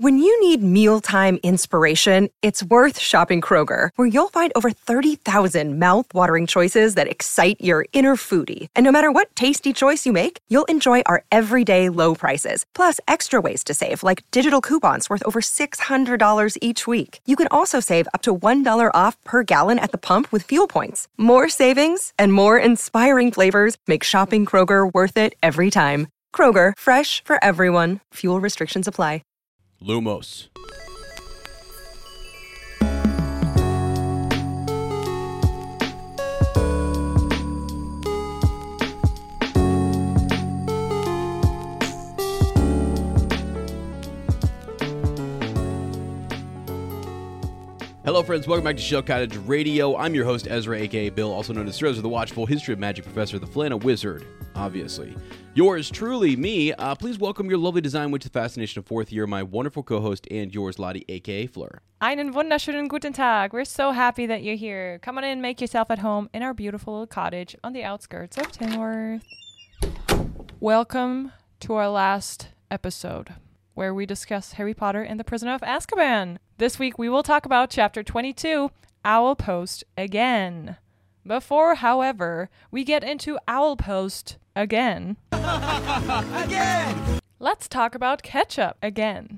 When you need mealtime inspiration, it's worth shopping Kroger, where you'll find over 30,000 mouth-watering choices that excite your inner foodie. And no matter what tasty choice you make, you'll enjoy our everyday low prices, plus extra ways to save, like digital coupons worth over $600 each week. You can also save up to $1 off per gallon at the pump with fuel points. More savings and more inspiring flavors make shopping Kroger worth it every time. Kroger, fresh for everyone. Fuel restrictions apply. Lumos. Hello, friends. Welcome back to Shell Cottage Radio. I'm your host, Ezra, a.k.a. Bill, also known as Sir Ezra, the Watchful History of Magic Professor, the Flana Wizard, obviously. Yours truly, me. Please welcome your lovely design witch, the fascination of fourth year, my wonderful co-host, and yours, Lottie, a.k.a. Fleur. Einen wunderschönen guten Tag. We're so happy that you're here. Come on in, make yourself at home in our beautiful little cottage on the outskirts of Tinworth. Welcome to our last episode, where we discuss Harry Potter and the Prisoner of Azkaban. This week, we will talk about Chapter 22, Owl Post again. Before, however, we get into Owl Post again. Again! Let's talk about ketchup again.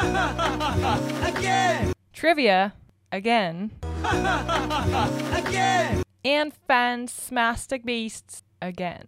Again! Trivia again. Again! And Phantastic Beasts again.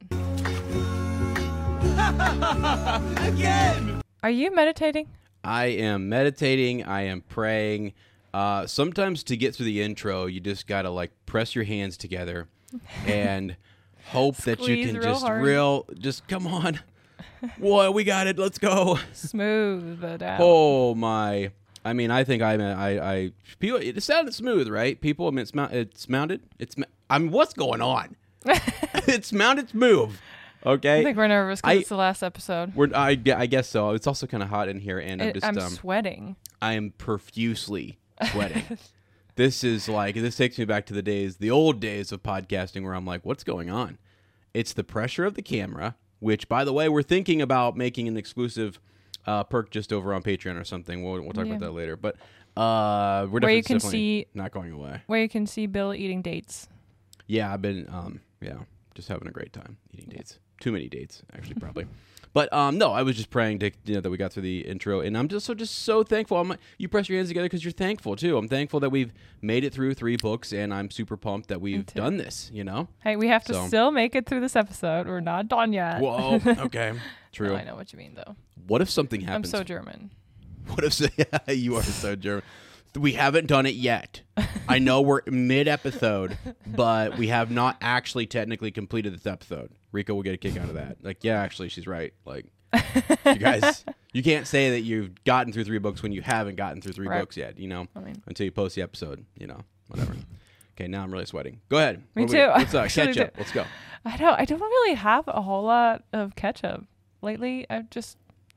Again! Are you meditating? I am meditating. I am praying. Sometimes to get through the intro, you just got to press your hands together and hope that you can just come on. Boy, we got it. Let's go. Smooth it out. Oh my. I mean, I think people, it sounded smooth, right? People, I mean, it's mounted. What's going on? It's mounted smooth. Okay. I think we're nervous because it's the last episode. I guess so. It's also kind of hot in here, and I'm sweating. I am profusely sweating. This takes me back to the old days of podcasting, where I'm like, what's going on? It's the pressure of the camera, which, by the way, we're thinking about making an exclusive perk just over on Patreon or something. We'll talk about that later. But we're definitely not going away. Where you can see Bill eating dates. Yeah, I've been just having a great time eating dates. Too many dates, actually, probably. But no, I was just praying that we got through the intro, and I'm just so thankful. You press your hands together because you're thankful too. I'm thankful that we've made it through 3 books, and I'm super pumped that we've done this. Hey, we have to still make it through this episode. We're not done yet. Whoa, okay, true. No, I know what you mean, though. What if something happens? I'm so German. What if you are so German? We haven't done it yet. I know we're mid-episode, but we have not actually technically completed this episode. Rico will get a kick out of that. Actually, she's right. You guys, you can't say that you've gotten through 3 books when you haven't gotten through 3 books yet, until you post the episode, whatever. Okay, now I'm really sweating. Go ahead. Me too. What's ketchup? Let's go. I don't really have a whole lot of ketchup lately. I've just,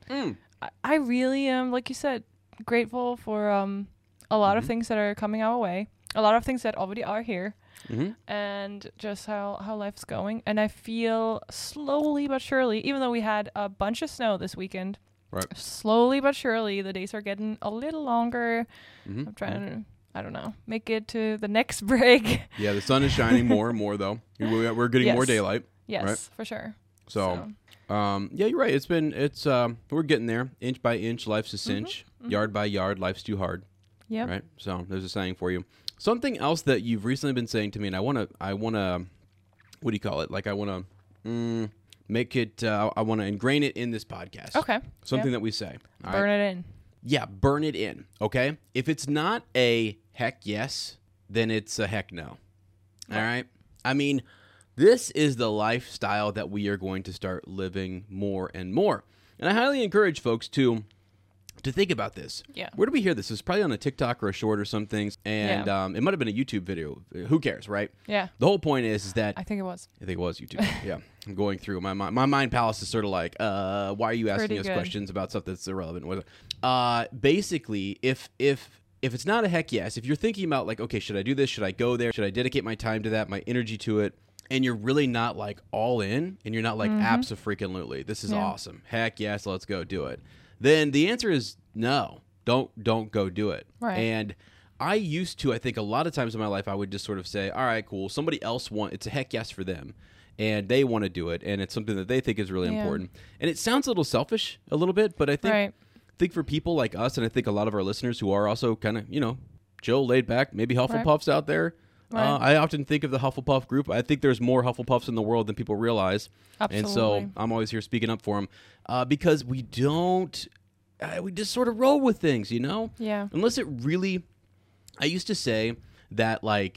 I really am, like you said, grateful for a lot of things that are coming our way, a lot of things that already are here, and just how life's going. And I feel slowly but surely, even though we had a bunch of snow this weekend, right? Slowly but surely, the days are getting a little longer. I'm trying to, I don't know, make it to the next break. Yeah, the sun is shining more and more, though. We're getting more daylight. Yes, right? For sure. So yeah, you're right. We're getting there, inch by inch. Life's a cinch, yard by yard. Life's too hard. Yeah. Right. So there's a saying for you. Something else that you've recently been saying to me, and I wanna, what do you call it? I wanna make it. I wanna ingrain it in this podcast. Okay. Something that we say. Burn it in. Yeah, burn it in. Okay. If it's not a heck yes, then it's a heck no. All right. I mean, this is the lifestyle that we are going to start living more and more, and I highly encourage folks to think about this. Yeah. Where did we hear this? It was probably on a TikTok or a short or something, and it might have been a YouTube video. Who cares, right? Yeah. The whole point is that I think it was YouTube. Yeah. I'm going through my mind palace is sort of like, why are you asking us questions about stuff that's irrelevant? Basically, if it's not a heck yes, if you're thinking about okay, should I do this? Should I go there? Should I dedicate my time to that, my energy to it? And you're really not all in, and you're not abso-freaking-lutely. This is awesome. Heck yes, let's go do it. Then the answer is no. don't go do it. Right. And I used to, I think a lot of times in my life, I would just sort of say, all right, cool. Somebody else it's a heck yes for them. And they want to do it. And it's something that they think is really important. And it sounds a little selfish a little bit, but I think for people like us, and I think a lot of our listeners who are also kind of, chill, laid back, maybe Hufflepuffs out there. Right. I often think of the Hufflepuff group. I think there's more Hufflepuffs in the world than people realize. Absolutely. And so I'm always here speaking up for them because we just sort of roll with things, Yeah. Unless it really, I used to say that like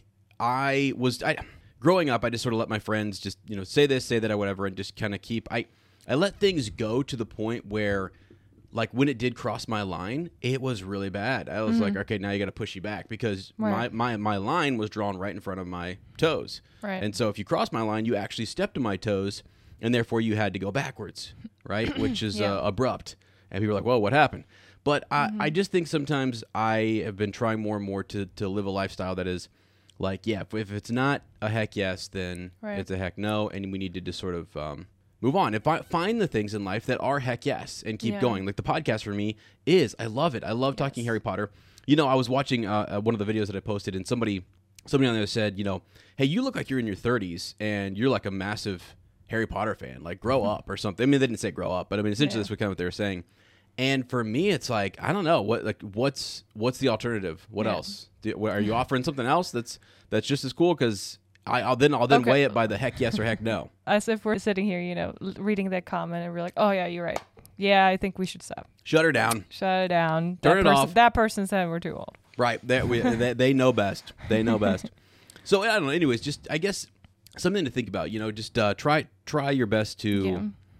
growing up, I just sort of let my friends just, say this, say that, or whatever, and just kind of I let things go to the point where, like, when it did cross my line, it was really bad. I was like, okay, now you got to push you back because my line was drawn right in front of my toes. Right. And so if you cross my line, you actually stepped on my toes, and therefore you had to go backwards, right? Which is abrupt. And people are like, whoa, what happened? But I just think sometimes I have been trying more and more to live a lifestyle that is like, if it's not a heck yes, then it's a heck no, and we need to just sort of move on. If I find the things in life that are heck yes and keep going. Like the podcast for me I love it. I love talking Harry Potter. I was watching one of the videos that I posted, and somebody on there said, hey, you look like you're in your 30s and you're like a massive Harry Potter fan. Like, grow up or something. I mean, they didn't say grow up, but I mean, essentially that's kind of what they were saying. And for me, it's like, I don't know what's the alternative? What else? Are you offering something else that's just as cool? Because I'll then weigh it by the heck yes or heck no. As if we're sitting here, reading that comment, and we're like, oh yeah, you're right. Yeah, I think we should stop. Shut her down. Shut it down. Turn it off. That person said we're too old. Right. They know best. They know best. So I don't know. Anyways, just I guess something to think about. Just try your best to. Yeah.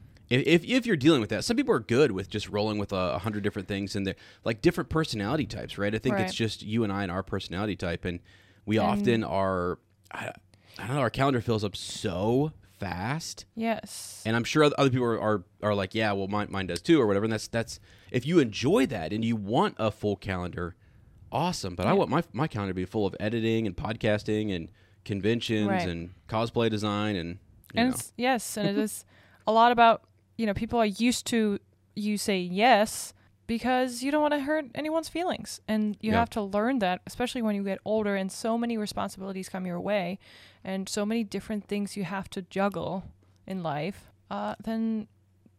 If you're dealing with that, some people are good with just rolling with 100 different things, and they're like different personality types, right? I think it's just you and I and our personality type, and we often are. I don't know. Our calendar fills up so fast. Yes. And I'm sure other people are like, yeah, well, mine does too, or whatever. And that's if you enjoy that and you want a full calendar, awesome. But I want my calendar to be full of editing and podcasting and conventions and cosplay design and yes, and it is a lot about people are used to you say yes because you don't want to hurt anyone's feelings, and you have to learn that, especially when you get older and so many responsibilities come your way and so many different things you have to juggle in life. Then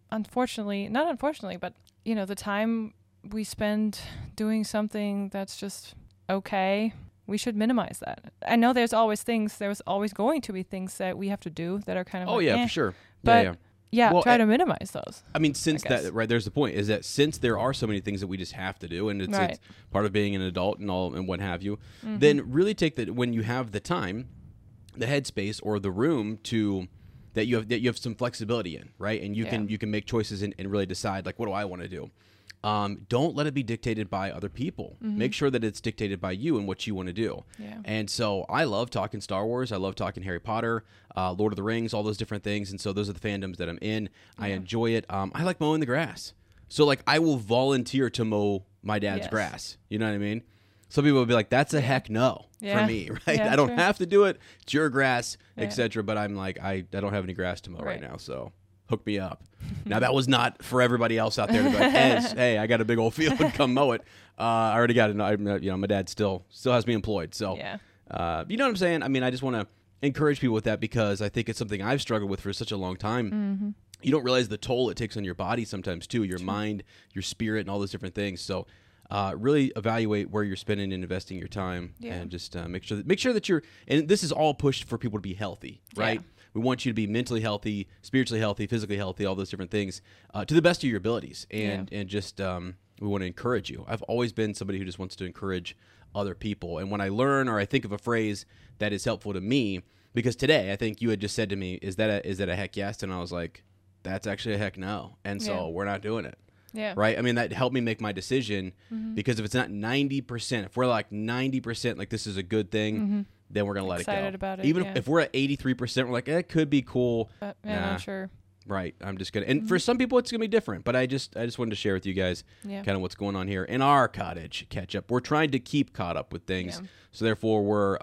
not unfortunately, but the time we spend doing something that's just okay, we should minimize that. I know there's always going to be things that we have to do that are kind of for sure. But well, try to minimize those. I mean, there's the point, is that since there are so many things that we just have to do, and it's part of being an adult and all and what have you, then really take that when you have the time, the headspace, or the room that you have some flexibility in, right? And you can make choices and really decide, like, what do I want to do? Don't let it be dictated by other people. Make sure that it's dictated by you and what you want to do. Yeah. And so I love talking Star Wars. I love talking Harry Potter, Lord of the Rings, all those different things. And so those are the fandoms that I'm in. I enjoy it. I like mowing the grass. So like I will volunteer to mow my dad's grass. You know what I mean? Some people would be like, that's a heck no for me, right? Yeah, I don't have to do it. It's your grass, etc. But I'm like, I don't have any grass to mow right now, so hook me up. Now, that was not for everybody else out there to be like, hey, I got a big old field, come mow it. I already got it. My dad still has me employed. So, you know what I'm saying? I mean, I just want to encourage people with that because I think it's something I've struggled with for such a long time. You don't realize the toll it takes on your body sometimes, too, your mind, your spirit, and all those different things. So, really evaluate where you're spending and investing your time, and just make sure that you're. And this is all pushed for people to be healthy, right? Yeah. We want you to be mentally healthy, spiritually healthy, physically healthy, all those different things, to the best of your abilities, and just we want to encourage you. I've always been somebody who just wants to encourage other people, and when I learn or I think of a phrase that is helpful to me, because today I think you had just said to me, "Is that a heck yes?" And I was like, "That's actually a heck no," and so we're not doing it. Yeah. Right. I mean, that helped me make my decision because if it's not 90%, if we're like 90%, like this is a good thing, then we're gonna let it go. Excited about it. Even if we're at 83%, we're like, it could be cool. Not sure. Right. I'm just gonna. And for some people, it's gonna be different. But I just wanted to share with you guys kind of what's going on here in our cottage catch up. We're trying to keep caught up with things, so therefore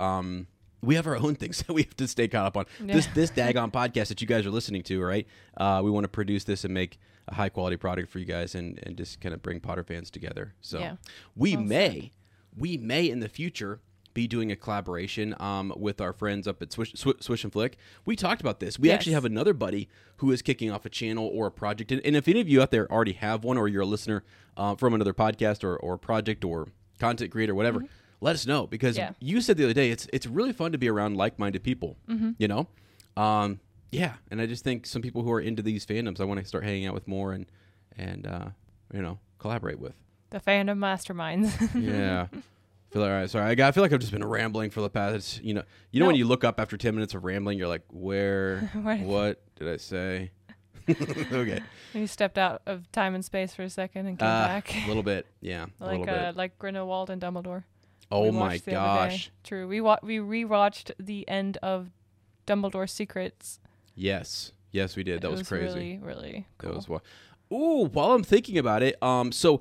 we have our own things that we have to stay caught up on. This daggone podcast that you guys are listening to, right? We want to produce this and make a high quality product for you guys and just kind of bring Potter fans together. So Yeah. we Well may in the future be doing a collaboration with our friends up at Swish and Flick. We talked about this. We actually have another buddy who is kicking off a channel or a project. And if any of you out there already have one, or you're a listener from another podcast or project or content creator, whatever, let us know. Because you said the other day, it's really fun to be around like-minded people, you know? Yeah, and I just think some people who are into these fandoms, I want to start hanging out with more and you know, collaborate with. The fandom masterminds. Yeah. I feel like I've just been rambling for the past, you know when you look up after 10 minutes of rambling, you're like, what did I say? Okay. You stepped out of time and space for a second and came back. A little bit, yeah. Like Grindelwald and Dumbledore. Oh my gosh. True. We rewatched the end of Dumbledore's Secrets. Yes, we did. That was crazy. Really, really cool. That was Ooh, while I'm thinking about it, so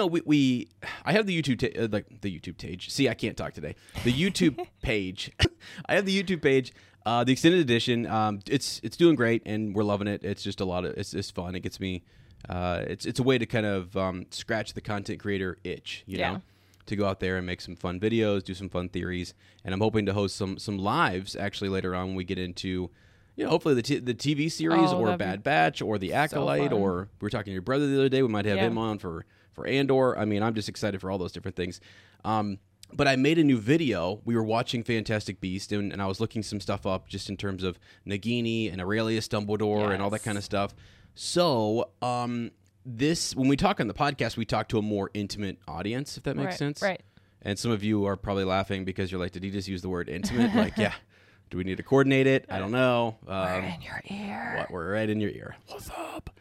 I have the YouTube the YouTube page. See, I can't talk today. The YouTube page. I have the YouTube page, the extended edition. It's doing great, and we're loving it. It's just it's fun. It gets me. It's a way to kind of scratch the content creator itch, you know, to go out there and make some fun videos, do some fun theories, and I'm hoping to host some lives actually later on when we get into. You know, hopefully the TV series or Bad Batch or The Acolyte, or we were talking to your brother the other day. We might have him on for Andor. I mean, I'm just excited for all those different things. But I made a new video. We were watching Fantastic Beasts, and I was looking some stuff up just in terms of Nagini and Aurelius Dumbledore and all that kind of stuff. So when we talk on the podcast, we talk to a more intimate audience, if that makes sense. Right. And some of you are probably laughing because you're like, did he just use the word intimate? Like, yeah. Do we need to coordinate it? I don't know. We're in your ear. We're right in your ear. What's up?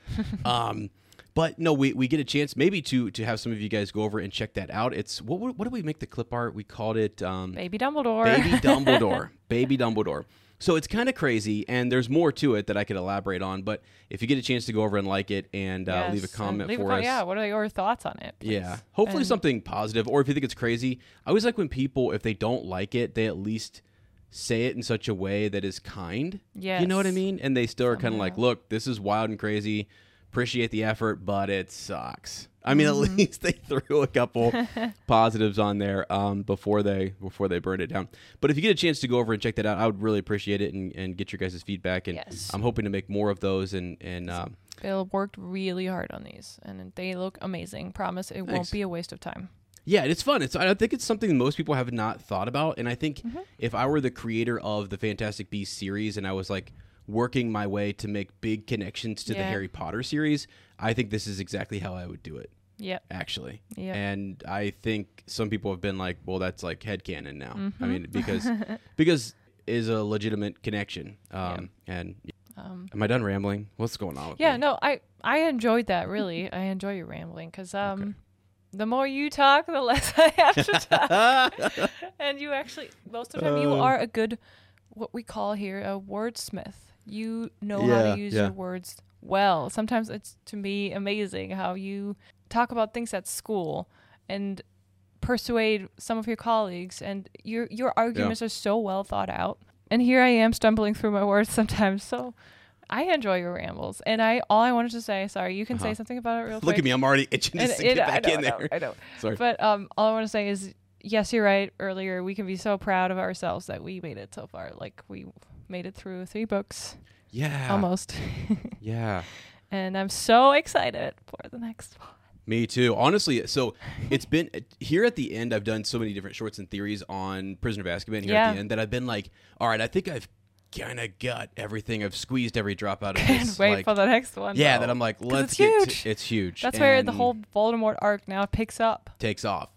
But no, we get a chance maybe to have some of you guys go over and check that out. It's what did we make the clip art? We called it Baby Dumbledore. Baby Dumbledore. Baby Dumbledore. So it's kind of crazy, and there's more to it that I could elaborate on. But if you get a chance to go over and like it and leave a comment for us. Yeah, what are your thoughts on it? Please? Yeah, hopefully something positive. Or if you think it's crazy, I always like when people, if they don't like it, they at least say it in such a way that is kind. Yes. You know what I mean? And they still are kind of like, look, this is wild and crazy. Appreciate the effort, but it sucks. I mean, at least they threw a couple positives on there before they burned it down. But if you get a chance to go over and check that out, I would really appreciate it and get your guys' feedback. And I'm hoping to make more of those. And Bill worked really hard on these, and they look amazing. Promise it won't be a waste of time. Yeah, it's fun. I think it's something most people have not thought about. And I think if I were the creator of the Fantastic Beasts series and I was like working my way to make big connections to the Harry Potter series, I think this is exactly how I would do it. Yep. Actually. Yep. And I think some people have been like, well, that's like headcanon now. I mean, because is a legitimate connection. And am I done rambling? What's going on with me? No, I enjoyed that, really. I enjoy your rambling because the more you talk, the less I have to talk. And you actually, most of the time, you are a good, what we call here, a wordsmith. You know how to use your words well. Sometimes it's, to me, amazing how you talk about things at school and persuade some of your colleagues, and your arguments are so well thought out. And here I am stumbling through my words sometimes, so I enjoy your rambles. And all I wanted to say, sorry, you can say something about it real quick. Look at me, I'm already itching to get back in there. I know. Sorry. But all I want to say is, yes, you're right. Earlier, we can be so proud of ourselves that we made it so far. Like, we made it through 3 books. Yeah. Almost. Yeah. And I'm so excited for the next one. Me too. Honestly, so it's been here at the end. I've done so many different shorts and theories on Prisoner of Azkaban here at the end that I've been like, all right, I think I've kind of got everything. I've squeezed every drop out of this. Wait for the next one. Yeah, though. That I'm like, let's it's get huge. It's huge. That's where the whole Voldemort arc now takes off. Takes off.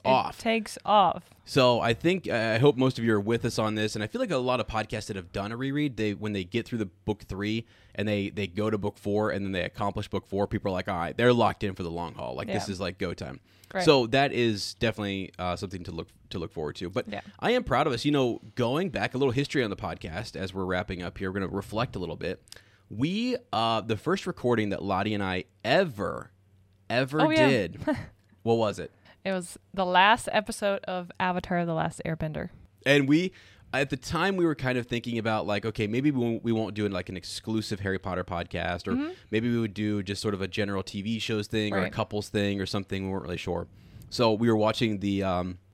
So I think I hope most of you are with us on this, and I feel like a lot of podcasts that have done a reread, when they get through the book 3 and they go to book 4 and then they accomplish book 4, people are like, all right, they're locked in for the long haul. Like this is like go time. Right. So that is definitely something to look forward to. But I am proud of us. You know, going back a little history on the podcast as we're wrapping up here, we're going to reflect a little bit. We the first recording that Lottie and I ever did. What was it? It was the last episode of Avatar: The Last Airbender. And at the time we were kind of thinking about like, okay, maybe we won't do like an exclusive Harry Potter podcast, or maybe we would do just sort of a general TV shows thing or a couples thing or something. We weren't really sure. So we were watching the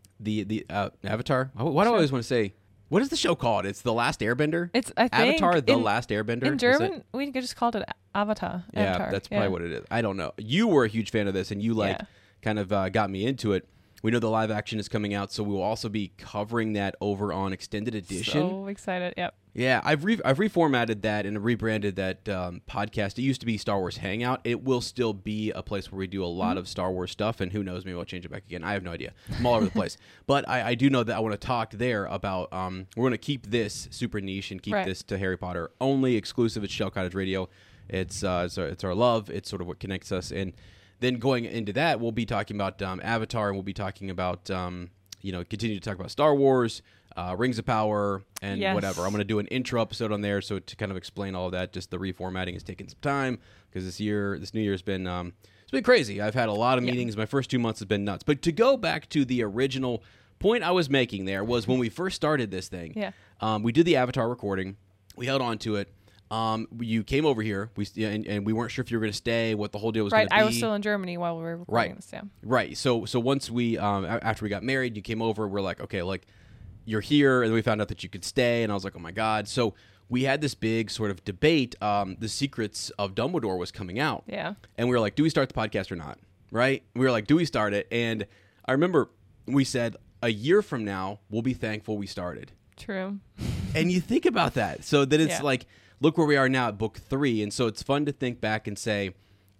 Avatar. Why do I always want to say, what is the show called? It's The Last Airbender? It's, I think, Avatar, The Last Airbender? In German, we just called it Avatar. Yeah, Avatar. that's probably what it is. I don't know. You were a huge fan of this, and you kind of got me into it. We know the live action is coming out, so we will also be covering that over on Extended Edition. So excited, yep. Yeah, I've reformatted that and rebranded that podcast. It used to be Star Wars Hangout. It will still be a place where we do a lot of Star Wars stuff, and who knows, maybe I'll change it back again. I have no idea. I'm all over the place. But I do know that I want to talk there about, we're going to keep this super niche and keep this to Harry Potter. Only exclusive at Shell Cottage Radio. It's our love. It's sort of what connects us. And then going into that, we'll be talking about Avatar, and we'll be talking about, continue to talk about Star Wars, Rings of Power, and whatever. I'm going to do an intro episode on there, so to kind of explain all of that. Just the reformatting has taken some time because this new year has been it's been crazy. I've had a lot of meetings. My first 2 months have been nuts. But to go back to the original point I was making there was when we first started this thing. Yeah. We did the Avatar recording. We held on to it. You came over here, and we weren't sure if you were going to stay, what the whole deal was going to be. Right, I was still in Germany while we were recording this, yeah. Right, so once we, after we got married, you came over, we're like, okay, like, you're here, and we found out that you could stay, and I was like, oh my God. So we had this big sort of debate. The Secrets of Dumbledore was coming out. Yeah. And we were like, do we start the podcast or not? Right? We were like, do we start it? And I remember we said, a year from now, we'll be thankful we started. True. And you think about that. So that it's like, look where we are now at book 3, and so it's fun to think back and say,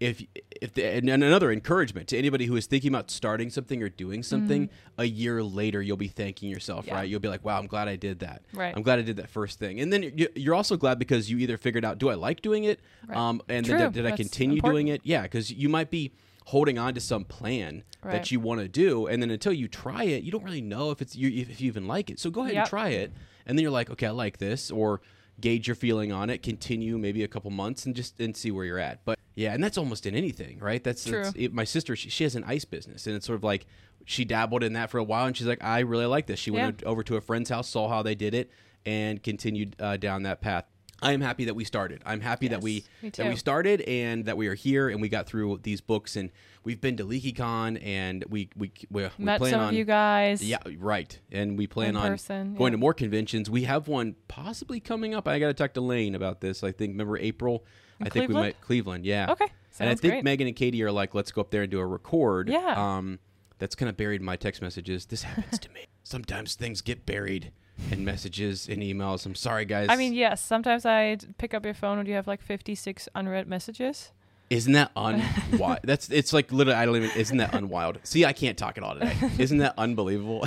and another encouragement to anybody who is thinking about starting something or doing something, a year later you'll be thanking yourself, right? You'll be like, wow, I'm glad I did that. Right. I'm glad I did that first thing. And then you're also glad because you either figured out, do I like doing it? Right. And True. then did I That's continue important. doing it? Yeah, because you might be holding on to some plan that you want to do, and then until you try it, you don't really know if you even like it. So go ahead and try it, and then you're like, okay, I like this, or gauge your feeling on it, continue maybe a couple months and see where you're at. But yeah, and that's almost in anything, right? That's my sister, she has an ice business, and it's sort of like she dabbled in that for a while, and she's like, I really like this. She went over to a friend's house, saw how they did it, and continued down that path. I am happy that we started. I'm happy that we started and that we are here and we got through these books, and we've been to LeakyCon, and we met plan some on of you guys. Yeah, right. And we plan on person, going to more conventions. We have one possibly coming up. I got to talk to Lane about this. I think, remember April? I think we might Cleveland. Yeah. Okay. And I think great. Megan and Katie are like, let's go up there and do a record. Yeah. That's kind of buried in my text messages. This happens to me. Sometimes things get buried in messages and emails. I'm sorry, guys. I mean, yes. Sometimes I pick up your phone and you have like 56 unread messages. Isn't that unwild? It's like literally, isn't that unwild? See, I can't talk at all today. Isn't that unbelievable?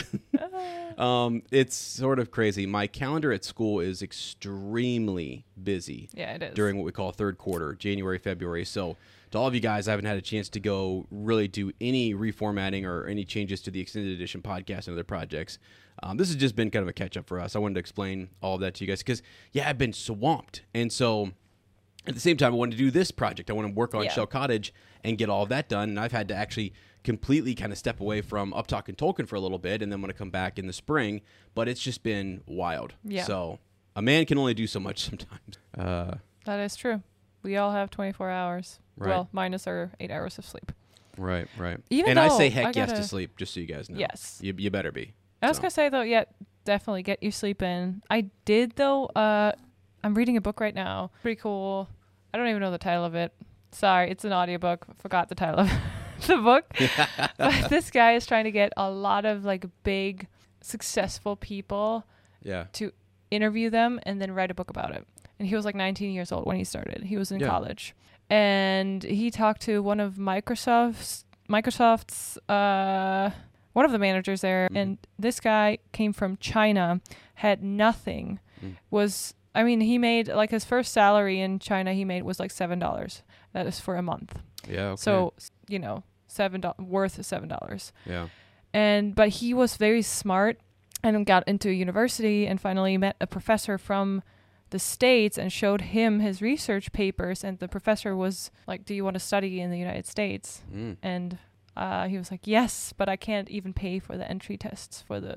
It's sort of crazy. My calendar at school is extremely busy. Yeah, it is. During what we call third quarter, January, February. So to all of you guys, I haven't had a chance to go really do any reformatting or any changes to the Extended Edition podcast and other projects. This has just been kind of a catch-up for us. I wanted to explain all of that to you guys because, I've been swamped. And so at the same time, I wanted to do this project. I want to work on Shell Cottage and get all of that done. And I've had to actually completely kind of step away from Uptalk and Tolkien for a little bit, and then I'm going to come back in the spring. But it's just been wild. Yeah. So a man can only do so much sometimes. That is true. We all have 24 hours. Right. Well, minus our 8 hours of sleep. Right. Even and though I say heck yes to sleep, just so you guys know. Yes. You better be. I was going to say, though, definitely get your sleep in. I did, though. I'm reading a book right now. Pretty cool. I don't even know the title of it. Sorry, it's an audiobook. Forgot the title of the book. But this guy is trying to get a lot of like big, successful people to interview them and then write a book about it. And he was like 19 years old when he started. He was in college. And he talked to one of Microsoft's one of the managers there. Mm-hmm. And this guy came from China, had nothing, he made like his first salary in China was like $7. That is for a month. Yeah. Okay. So, worth $7. Yeah. But he was very smart and got into university and finally met a professor from the States and showed him his research papers. And the professor was like, do you want to study in the United States? And he was like, yes, but I can't even pay for the entry tests for the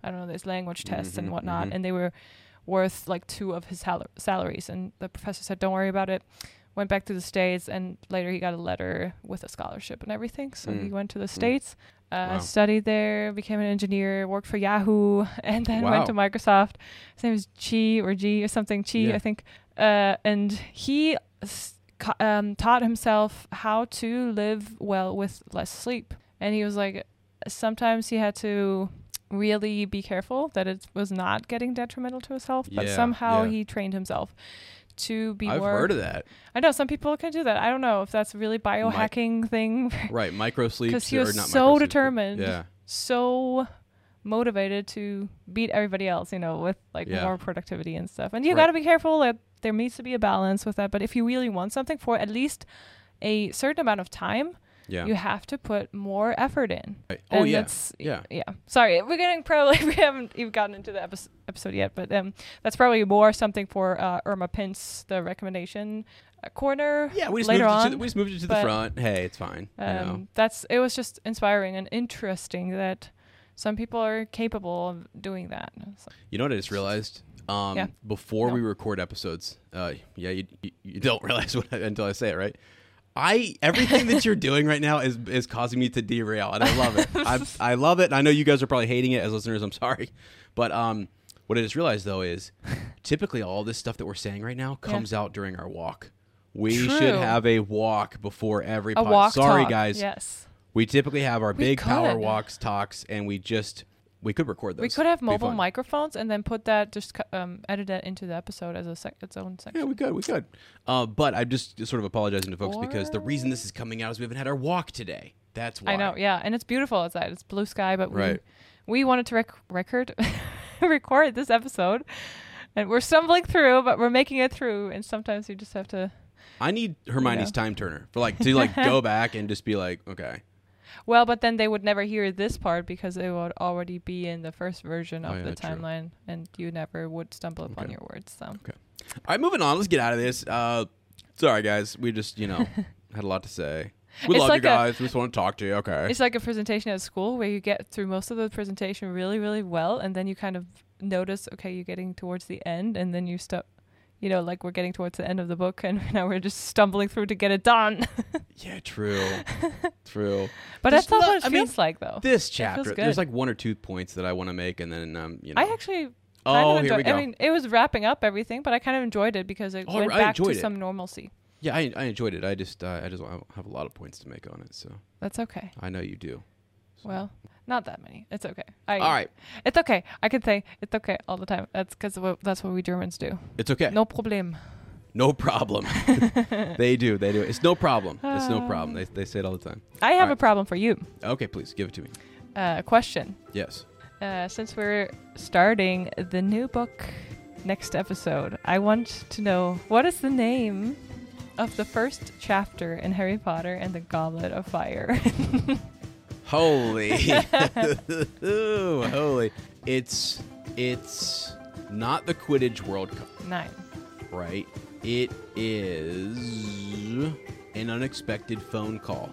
I don't know, these language tests and whatnot, and they were worth like 2 of his salaries. And the professor said, don't worry about it. Went back to the States, and later he got a letter with a scholarship and everything. So he went to the States, studied there, became an engineer, worked for Yahoo, and then went to Microsoft. His name is G or something, I think. And he taught himself how to live well with less sleep. And he was like, sometimes he had to really be careful that it was not getting detrimental to his health, but somehow he trained himself to be I've more... heard of that. I know some people can do that. I don't know if that's a really biohacking thing. Right, microsleep. Because he was so determined, so motivated to beat everybody else, with like more productivity and stuff. And you got to be careful that there needs to be a balance with that. But if you really want something for at least a certain amount of time, you have to put more effort in. Right. And Sorry, we haven't even gotten into the episode yet, but that's probably more something for Irma Pintz, the recommendation corner. Yeah, we just moved it to the front. Hey, it's fine. It was just inspiring and interesting that some people are capable of doing that. So. You know what I just realized? Before we record episodes, you don't realize until I say it, right? Everything that you're doing right now is causing me to derail, and I love it. I love it. And I know you guys are probably hating it as listeners. I'm sorry, but what I just realized though is typically all this stuff that we're saying right now comes out during our walk. We should have a walk before every podcast. Sorry, guys. Yes. We typically have our big power talks, and we could record those. We could have mobile microphones and then put that, just edit that into the episode as its own section. Yeah, we could. But I'm just sort of apologizing to folks because the reason this is coming out is we haven't had our walk today. That's why. I know, yeah. And it's beautiful outside. It's blue sky, but we wanted to record this episode. And we're stumbling through, but we're making it through. And sometimes you just have to... I need Hermione's time turner to go back and just be like, okay. Well, but then they would never hear this part because it would already be in the first version of the timeline, and you never would stumble upon your words. So. Okay. All right, moving on. Let's get out of this. Sorry, guys. We just, had a lot to say. We love you guys. We just want to talk to you. Okay. It's like a presentation at school where you get through most of the presentation really, really well, and then you kind of notice, okay, you're getting towards the end, and then you stop. Like we're getting towards the end of the book, and now we're just stumbling through to get it done. Yeah, true. But that's not what it feels like, though. This chapter, there's like 1 or 2 points that I want to make, and then, I actually here we go. I mean, it was wrapping up everything, but I kind of enjoyed it because it went back to some normalcy. Yeah, I enjoyed it. I just have a lot of points to make on it, so. That's okay. I know you do. So. Well, not that many. It's okay. All right. It's okay. I can say it's okay all the time. That's because that's what we Germans do. It's okay. No problem. No problem. They do. It's no problem. It's no problem. They say it all the time. I have a problem for you. Okay, please give it to me. A question. Yes. Since we're starting the new book next episode, I want to know, what is the name of the first chapter in Harry Potter and the Goblet of Fire? Holy. Holy. It's not the Quidditch World Cup. 9. Right. It is an unexpected phone call.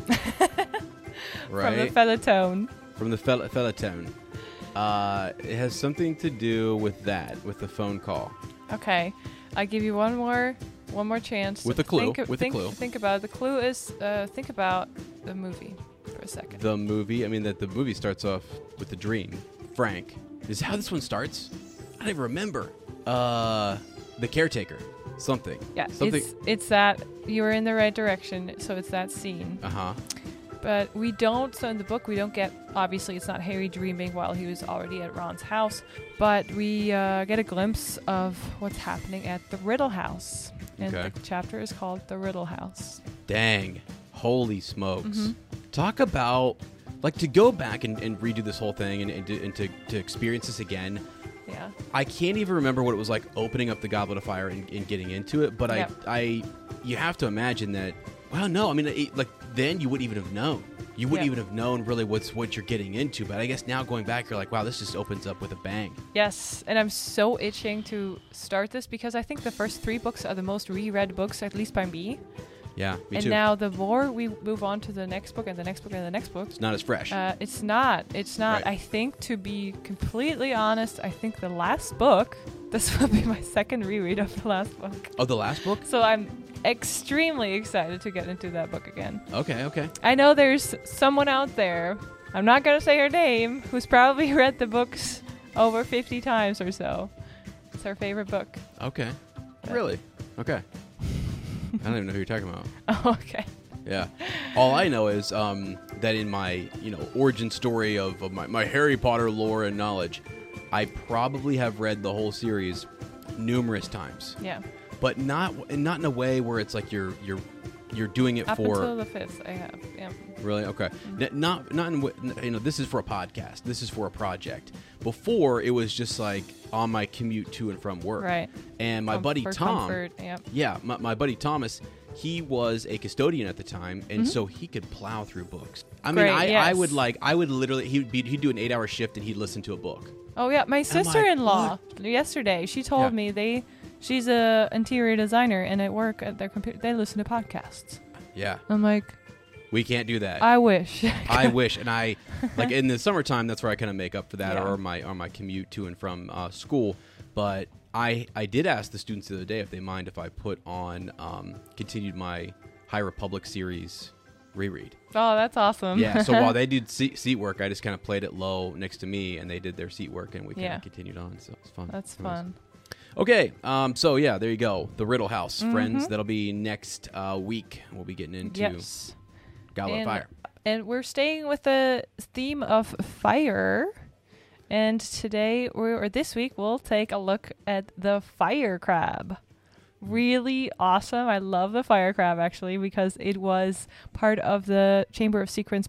Right? From the Fellatone. It has something to do with that, with the phone call. Okay. I give you one more chance. With a clue. Think about it. The clue is think about the movie for a second. The movie? I mean, the movie starts off with the dream. Frank. Is that how this one starts? I don't even remember. The caretaker. Something. Yeah. It's that you were in the right direction, so it's that scene. Uh-huh. But so in the book, we don't get, obviously it's not Harry dreaming while he was already at Ron's house, but we get a glimpse of what's happening at the Riddle House. And the chapter is called The Riddle House. Dang. Holy smokes. Mm-hmm. Talk about, to go back and redo this whole thing and to experience this again. Yeah. I can't even remember what it was like opening up the Goblet of Fire and getting into it, but you have to imagine that, well, no, I mean, then you wouldn't even have known. You wouldn't even have known really what you're getting into, but I guess now going back, you're like, wow, this just opens up with a bang. Yes, and I'm so itching to start this because I think the first 3 books are the most reread books, at least by me. Yeah, me and too. now the more we move on to the next book and the next book and the next book, It's not as fresh. it's not. Right. I think, to be completely honest, I think the last book, this will be my second reread of the last book. Oh, the last book? So I'm extremely excited to get into that book again. Okay. I know there's someone out there, I'm not going to say her name, who's probably read the books over 50 times or so. It's her favorite book. Okay. Really? Okay. I don't even know who you're talking about. Oh, okay. Yeah. All I know is that in my, origin story of my Harry Potter lore and knowledge, I probably have read the whole series numerous times. Yeah. But not in a way where it's like you're doing it Up for until the 5th, I have. Yeah. Really? Okay. Not in this is for a podcast. This is for a project. Before it was just like on my commute to and from work. Right. And my buddy For Tom. comfort, yep. Yeah, my buddy Thomas, he was a custodian at the time, and so he could plow through books. I mean, Great, I yes. would literally he'd do an 8-hour shift and he'd listen to a book. Oh yeah, my sister-in-law what? yesterday, she told Yeah. me she's a interior designer, and at work at their computer they listen to podcasts. Yeah. I'm like, We can't do that. I wish. I wish, and I like in the summertime. That's where I kind of make up for that, Yeah. or my commute to and from school. But I did ask the students the other day if they mind if I put on continued my High Republic series reread. Oh, that's awesome. Yeah. So while they did seat work, I just kind of played it low next to me, and they did their seat work, and we kind Yeah. of continued on. So it's fun. That's It was. fun. Okay. So yeah, there you go. The Riddle House, friends. That'll be next week. We'll be getting into Yes. Goblet of And- Fire. And we're staying with the theme of fire. And today, this week, we'll take a look at the fire crab. Really awesome. I love the fire crab, actually, because it was part of the Chamber of Secrets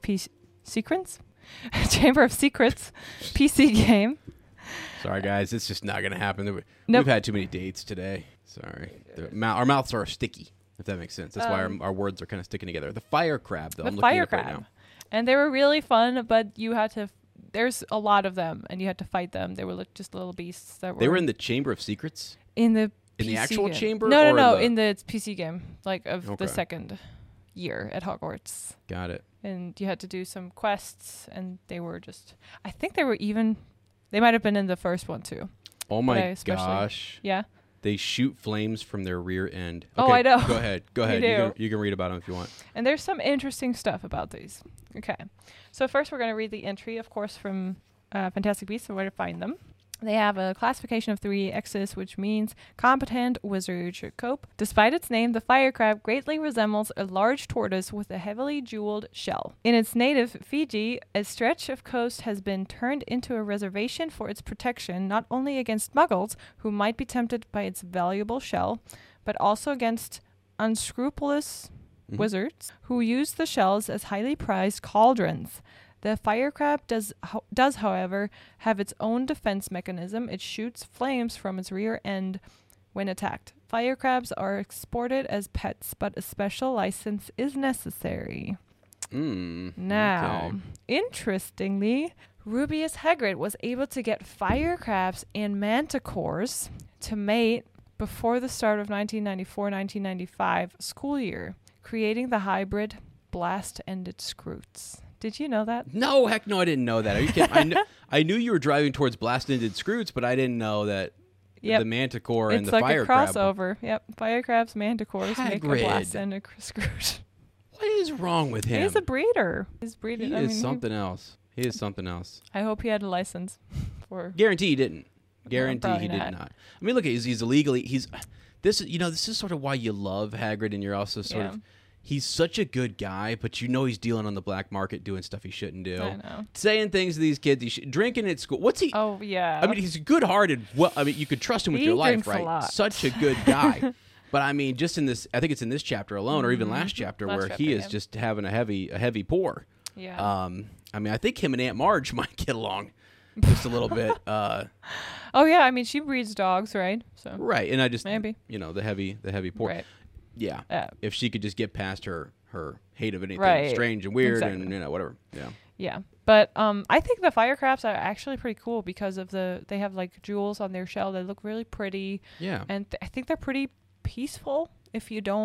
Chamber of Secrets PC game. Sorry, guys. It's just not going to happen. Nope. We've had too many dates today. Sorry. Our mouths are sticky, if that makes sense. That's why our words are kind of sticking together. The fire crab, though. The I'm looking fire at it right crab. now. And they were really fun, but you had to... There's a lot of them, and you had to fight them. They were just little beasts that were... They were in the Chamber of Secrets? In the In the PC actual game. chamber? No, or in the PC game, like of Okay. the second year at Hogwarts. Got it. And you had to do some quests, and they were just... I think they were even... They might have been in the first one, too. Oh, I my especially- gosh. Yeah? They shoot flames from their rear end. Oh, Okay, I know. Go ahead. Go They ahead. do. You can read about them if you want. And there's some interesting stuff about these. Okay. So first we're going to read the entry, of course, from Fantastic Beasts and where to find them. They have a classification of 3 X's, which means competent wizard should cope. Despite its name, the fire crab greatly resembles a large tortoise with a heavily jeweled shell. In its native Fiji, a stretch of coast has been turned into a reservation for its protection, not only against muggles, who might be tempted by its valuable shell, but also against unscrupulous wizards who use the shells as highly prized cauldrons. The fire crab does, however, have its own defense mechanism. It shoots flames from its rear end when attacked. Fire crabs are exported as pets, but a special license is necessary. Now, Okay. interestingly, Rubeus Hagrid was able to get fire crabs and manticores to mate before the start of 1994-1995 school year, creating the hybrid blast-ended scroots. Did you know that? No, heck no, I didn't know that. Are you kidding? I knew you were driving towards blast-ended scroots, but I didn't know that Yep. the manticore and It's the like fire a crab. crossover. Yep. Fire crabs, manticores make a Hagrid. blast-ended scroot. What is wrong with him? He's a breeder. He's breeding. He is something else. He is something else. I hope he had a license for... Guarantee he didn't. Guarantee probably he did not. not. I mean, look, he's illegally. This is sort of why you love Hagrid, and you're also sort Yeah. of. He's such a good guy, but you know he's dealing on the black market, doing stuff he shouldn't do, I know. saying things to these kids. Drinking at school. What's he? Oh, yeah. I mean, he's good-hearted. Well, I mean, you could trust him with He your life, drinks a right? lot. Such a good guy. But I mean, just in this, I think it's in this chapter alone, or even last chapter, Last where chapter, he is yeah. just having a heavy pour. Yeah. I mean, I think him and Aunt Marge might get along just a little bit. Oh, yeah. I mean, she breeds dogs, right? So Right, and I just Maybe. the heavy pour. Right. Yeah, if she could just get past her hate of anything Right. strange and weird Exactly. and whatever. Yeah. Yeah. But I think the fire crabs are actually pretty cool because of they have like jewels on their shell. They look really pretty. Yeah. And I think they're pretty peaceful if you don't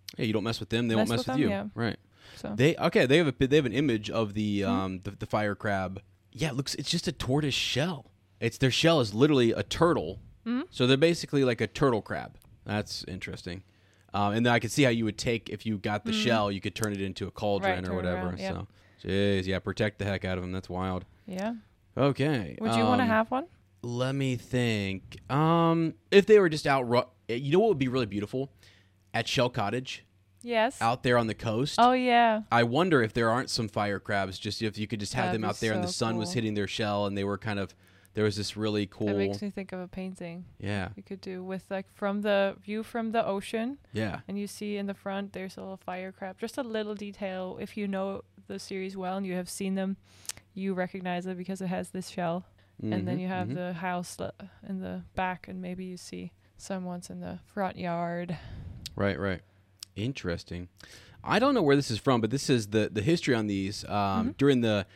Hey, you don't mess with them, they won't mess with them, you. yeah. Right. So They have an image of the the fire crab. Yeah, it's just a tortoise shell. Their shell is literally a turtle. So they're basically like a turtle crab. That's interesting. And then I could see how you would take, if you got the shell, you could turn it into a cauldron Right, or turn it whatever. around, yep. So, jeez, yeah, protect the heck out of them. That's wild. yeah. Okay. Would you want to have one? Let me think. If they were just out, you know what would be really beautiful? At Shell Cottage, Yes. out there on the coast. Oh yeah. I wonder if there aren't some fire crabs, just if you could just have That'd them be out there and the so sun was cool. hitting their shell and they were there was this really cool. That makes me think of a painting Yeah. you could do with like from the view from the ocean, Yeah. and you see in the front there's a little fire crab. Just a little detail. If you know the series well and you have seen them, you recognize it because it has this shell. And then you have the house in the back, and maybe you see someone's in the front yard. Right. Interesting. I don't know where this is from, but this is the history on these. During the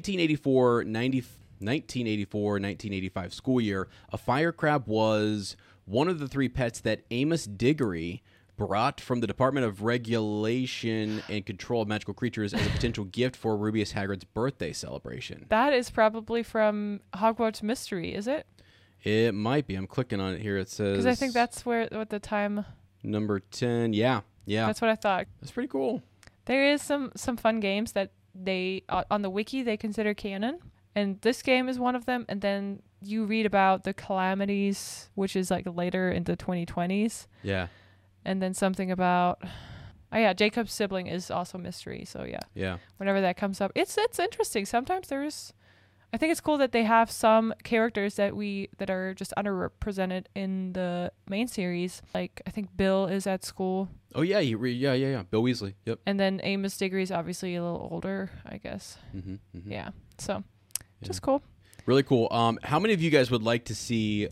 1984-1985 school year, a fire crab was one of the 3 pets that Amos Diggory brought from the Department of Regulation and Control of Magical Creatures as a potential gift for Rubeus Hagrid's birthday celebration. That is probably from Hogwarts Mystery, is it? It might be. I'm clicking on it here. It says... Because I think that's what the time... Number 10. Yeah. That's what I thought. That's pretty cool. There is some fun games that they, on the wiki, they consider canon. And this game is one of them. And then you read about the Calamities, which is like later in the 2020s. Yeah. And then something about... Oh, yeah, Jacob's sibling is also mystery. So, yeah. Yeah. Whenever that comes up. It's interesting. Sometimes there's... I think it's cool that they have some characters that are just underrepresented in the main series. Like, I think Bill is at school. Oh, yeah. Yeah. Bill Weasley. Yep. And then Amos Diggory is obviously a little older, I guess. Mm-hmm. Yeah. So, just cool. Really cool. How many of you guys would like to see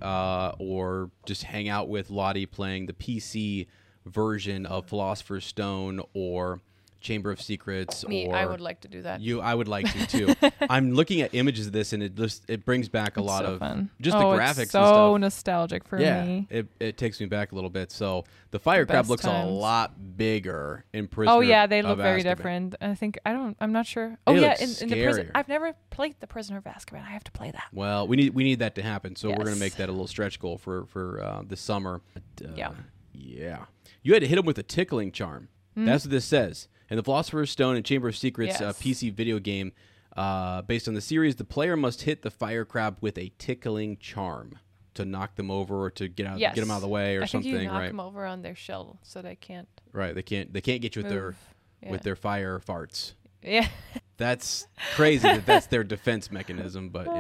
or just hang out with Lottie playing the PC version of Philosopher's Stone or Chamber of Secrets? Me, I would like to do that. I would like to too. I'm looking at images of this, and it brings back a lot of fun. Just the graphics It's so and stuff. nostalgic for me. It takes me back a little bit. So the fire crab best looks times. a lot bigger in Prisoner. Oh yeah, they look of very Azkaban. different. I'm not sure. They Oh yeah, look in the prison. scarier. I've never played the Prisoner of Azkaban. I have to play that. Well, we need that to happen. So we're Yes. gonna make that a little stretch goal for this summer. But, Yeah. Yeah. You had to hit him with a tickling charm. That's what this says. In the Philosopher's Stone and Chamber of Secrets Yes. PC video game, based on the series, the player must hit the fire crab with a tickling charm to knock them over or to get them out of the way or I something. think you knock Right. them over on their shell so they can't Right. They can't get you move. with their fire farts. Yeah. That's crazy that's their defense mechanism, but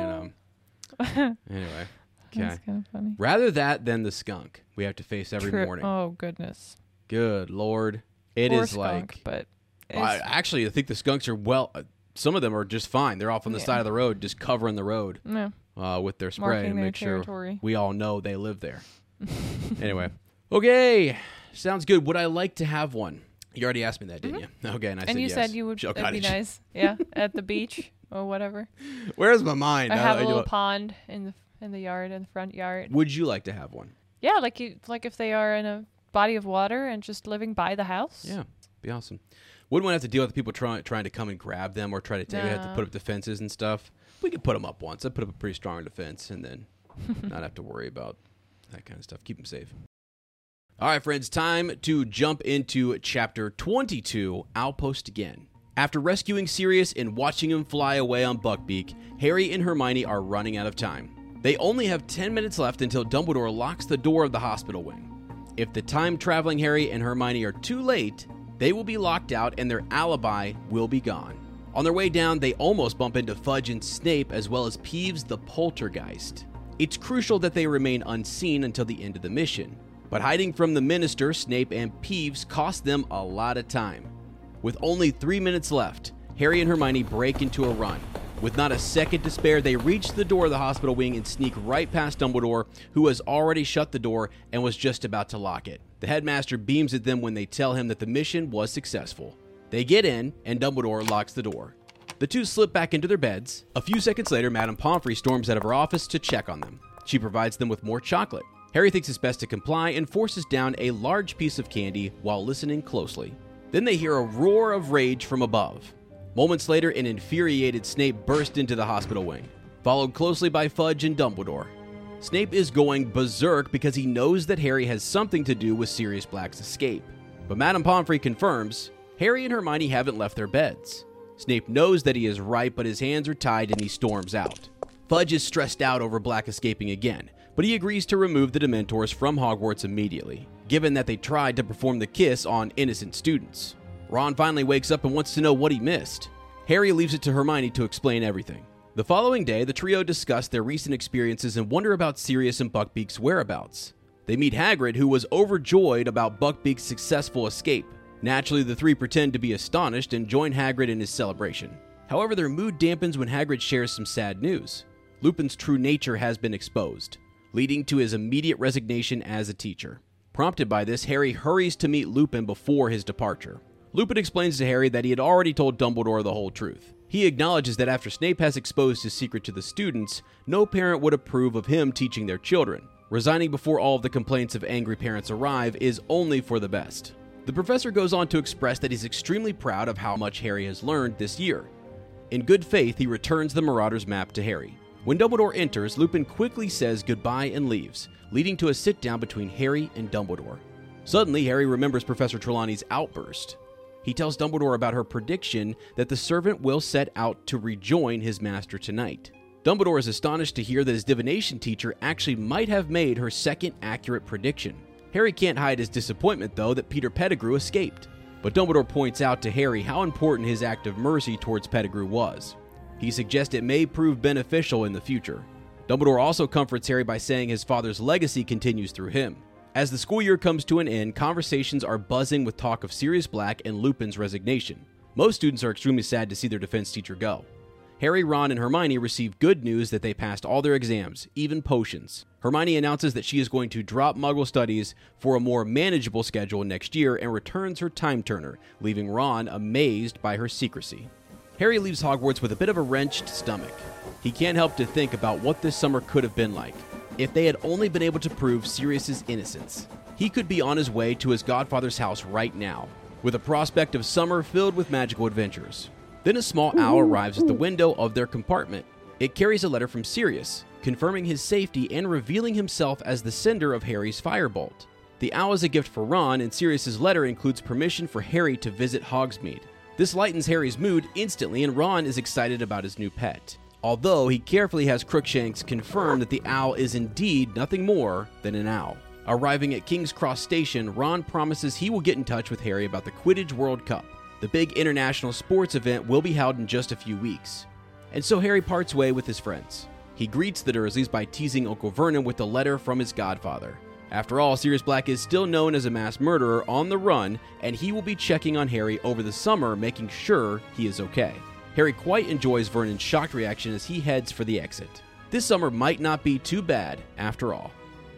anyway. Okay. That's kind of funny. Rather that than the skunk we have to face every True. morning. Oh goodness. Good Lord. It Poor is skunk, like... but Actually, I think the skunks are some of them are just fine. They're off on the side of the road, just covering the road with their spray Marking to their make sure territory. we all know they live there. Anyway. Okay. Sounds good. Would I like to have one? You already asked me that, didn't you? Okay, and I said you yes. said you would. Shell That'd be Cottage. nice. Yeah, at the beach or whatever. Where's my mind? I have a little pond in the yard, in the front yard. Would you like to have one? Yeah, like if they are in a body of water and just living by the house. Yeah, be awesome. Wouldn't want to have to deal with people trying to come and grab them or try to take. Have to No. put up defenses and stuff. We could put them up once. I'd put up a pretty strong defense and then not have to worry about that kind of stuff. Keep them safe. All right, friends, time to jump into Chapter 22, Outpost Again. After rescuing Sirius and watching him fly away on Buckbeak, Harry and Hermione are running out of time. They only have 10 minutes left until Dumbledore locks the door of the hospital wing. If the time-traveling Harry and Hermione are too late, they will be locked out and their alibi will be gone. On their way down, they almost bump into Fudge and Snape as well as Peeves the Poltergeist. It's crucial that they remain unseen until the end of the mission. But hiding from the Minister, Snape and Peeves cost them a lot of time. With only 3 minutes left, Harry and Hermione break into a run. With not a second to spare, they reach the door of the hospital wing and sneak right past Dumbledore, who has already shut the door and was just about to lock it. The headmaster beams at them when they tell him that the mission was successful. They get in, and Dumbledore locks the door. The two slip back into their beds. A few seconds later, Madame Pomfrey storms out of her office to check on them. She provides them with more chocolate. Harry thinks it's best to comply and forces down a large piece of candy while listening closely. Then they hear a roar of rage from above. Moments later, an infuriated Snape burst into the hospital wing, followed closely by Fudge and Dumbledore. Snape is going berserk because he knows that Harry has something to do with Sirius Black's escape. But Madame Pomfrey confirms Harry and Hermione haven't left their beds. Snape knows that he is right, but his hands are tied and he storms out. Fudge is stressed out over Black escaping again, but he agrees to remove the Dementors from Hogwarts immediately, given that they tried to perform the kiss on innocent students. Ron finally wakes up and wants to know what he missed. Harry leaves it to Hermione to explain everything. The following day, the trio discuss their recent experiences and wonder about Sirius and Buckbeak's whereabouts. They meet Hagrid, who was overjoyed about Buckbeak's successful escape. Naturally, the three pretend to be astonished and join Hagrid in his celebration. However, their mood dampens when Hagrid shares some sad news. Lupin's true nature has been exposed, leading to his immediate resignation as a teacher. Prompted by this, Harry hurries to meet Lupin before his departure. Lupin explains to Harry that he had already told Dumbledore the whole truth. He acknowledges that after Snape has exposed his secret to the students, no parent would approve of him teaching their children. Resigning before all of the complaints of angry parents arrive is only for the best. The professor goes on to express that he's extremely proud of how much Harry has learned this year. In good faith, he returns the Marauders map to Harry. When Dumbledore enters, Lupin quickly says goodbye and leaves, leading to a sit-down between Harry and Dumbledore. Suddenly, Harry remembers Professor Trelawney's outburst. He tells Dumbledore about her prediction that the servant will set out to rejoin his master tonight. Dumbledore is astonished to hear that his divination teacher actually might have made her second accurate prediction. Harry can't hide his disappointment, though, that Peter Pettigrew escaped. But Dumbledore points out to Harry how important his act of mercy towards Pettigrew was. He suggests it may prove beneficial in the future. Dumbledore also comforts Harry by saying his father's legacy continues through him. As the school year comes to an end, conversations are buzzing with talk of Sirius Black and Lupin's resignation. Most students are extremely sad to see their defense teacher go. Harry, Ron, and Hermione receive good news that they passed all their exams, even potions. Hermione announces that she is going to drop Muggle studies for a more manageable schedule next year and returns her time turner, leaving Ron amazed by her secrecy. Harry leaves Hogwarts with a bit of a wrenched stomach. He can't help to think about what this summer could have been like if they had only been able to prove Sirius's innocence. He could be on his way to his godfather's house right now, with a prospect of summer filled with magical adventures. Then a small owl arrives at the window of their compartment. It carries a letter from Sirius, confirming his safety and revealing himself as the sender of Harry's firebolt. The owl is a gift for Ron, and Sirius's letter includes permission for Harry to visit Hogsmeade. This lightens Harry's mood instantly, and Ron is excited about his new pet, although he carefully has Crookshanks confirm that the owl is indeed nothing more than an owl. Arriving at King's Cross Station, Ron promises he will get in touch with Harry about the Quidditch World Cup. The big international sports event will be held in just a few weeks. And so Harry parts way with his friends. He greets the Dursleys by teasing Uncle Vernon with a letter from his godfather. After all, Sirius Black is still known as a mass murderer on the run, and he will be checking on Harry over the summer, making sure he is okay. Harry quite enjoys Vernon's shocked reaction as he heads for the exit. This summer might not be too bad after all.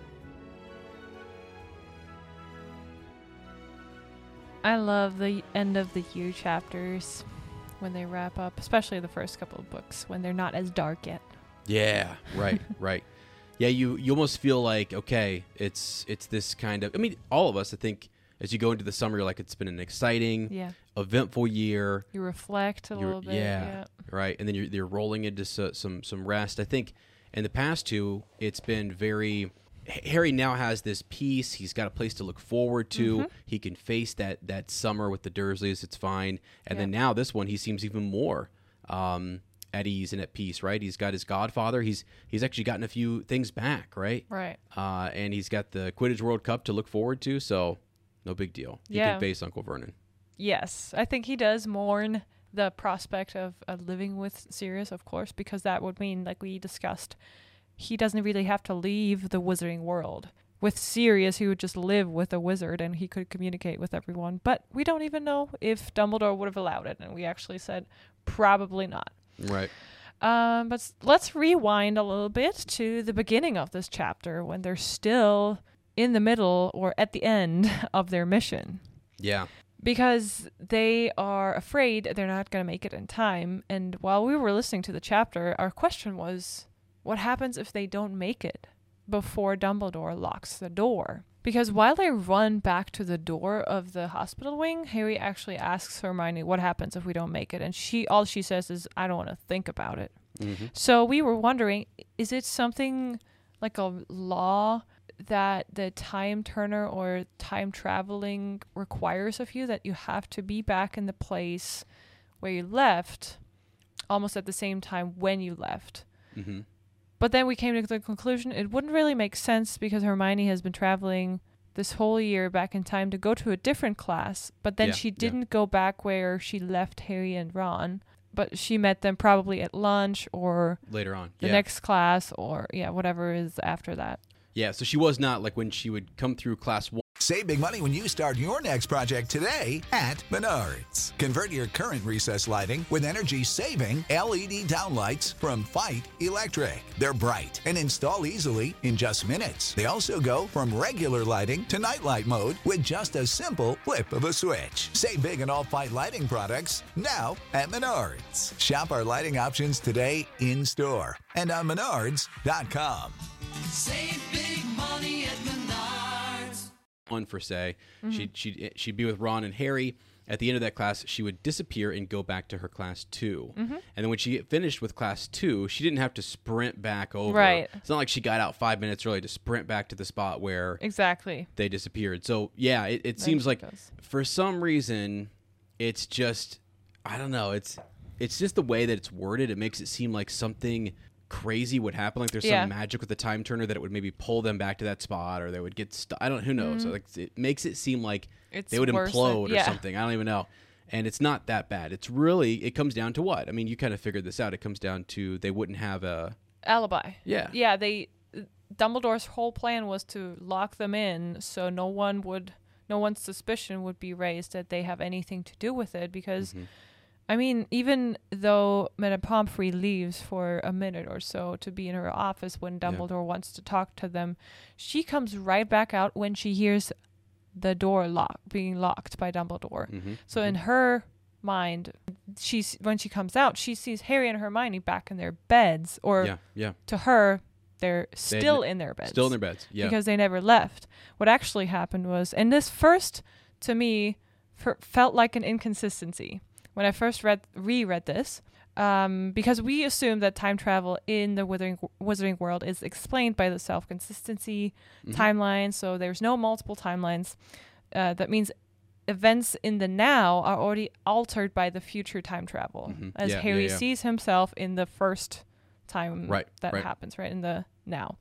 I love the end of the year chapters when they wrap up, especially the first couple of books when they're not as dark yet. Yeah, right, right. Yeah, you almost feel like, okay, it's this kind of, I mean, all of us, I think, as you go into the summer, you're like, it's been an exciting, eventful year. You reflect a little bit. Yeah, right. And then you're rolling into some rest. I think in the past two, it's been very, Harry now has this peace. He's got a place to look forward to. Mm-hmm. He can face that summer with the Dursleys. It's fine. And then now this one, he seems even more at ease and at peace, right? He's got his godfather. He's actually gotten a few things back, right? Right. And he's got the Quidditch World Cup to look forward to, so no big deal. He can face Uncle Vernon. Yes. I think he does mourn the prospect of living with Sirius, of course, because that would mean, like we discussed, he doesn't really have to leave the wizarding world. With Sirius, he would just live with a wizard and he could communicate with everyone. But we don't even know if Dumbledore would have allowed it, and we actually said probably not. Right. But let's rewind a little bit to the beginning of this chapter when they're still in the middle or at the end of their mission. Yeah. Because they are afraid they're not going to make it in time. And while we were listening to the chapter, our question was, what happens if they don't make it before Dumbledore locks the door. Because while they run back to the door of the hospital wing, Harry actually asks Hermione, what happens if we don't make it? And all she says is, I don't want to think about it. Mm-hmm. So we were wondering, is it something like a law that the time turner or time traveling requires of you, that you have to be back in the place where you left almost at the same time when you left? Mm-hmm. But then we came to the conclusion it wouldn't really make sense because Hermione has been traveling this whole year back in time to go to a different class, but then she didn't go back where she left Harry and Ron, but she met them probably at lunch or later on. the next class or whatever is after that. Yeah, so she was not like when she would come through class 1. Save big money when you start your next project today at Menards. Convert your current recessed lighting with energy-saving LED downlights from Fight Electric. They're bright and install easily in just minutes. They also go from regular lighting to nightlight mode with just a simple flip of a switch. Save big on all Fight lighting products now at Menards. Shop our lighting options today in-store and on Menards.com. Save big money at Menards. One for say, she'd be with Ron and Harry. At the end of that class, she would disappear and go back to her class 2. Mm-hmm. And then when she finished with class 2, she didn't have to sprint back over. Right. It's not like she got out 5 minutes early to sprint back to the spot where they disappeared. So yeah, it seems like for some reason, it's just, I don't know. It's just the way that it's worded. It makes it seem like something crazy would happen, like there's some magic with the time turner that it would maybe pull them back to that spot, or they would get stuck. I don't, who knows? So like it makes it seem like they would implode or something. I don't even know. And it's not that bad. It's really, it comes down to what? I mean, you kind of figured this out. It comes down to they wouldn't have a alibi. Yeah. Yeah, Dumbledore's whole plan was to lock them in so no one's suspicion would be raised that they have anything to do with it, because I mean, even though Madame Pomfrey leaves for a minute or so to be in her office when Dumbledore wants to talk to them, she comes right back out when she hears the door being locked by Dumbledore. So in her mind, when she comes out, she sees Harry and Hermione back in their beds, or to her, they're still in their beds. Still in their beds, because they never left. What actually happened was, and this first, to me, felt like an inconsistency when I first reread this, because we assume that time travel in the Wizarding World is explained by the self-consistency timeline, so there's no multiple timelines. That means events in the now are already altered by the future time travel, as Harry sees himself in the first time that happens, right, in the now.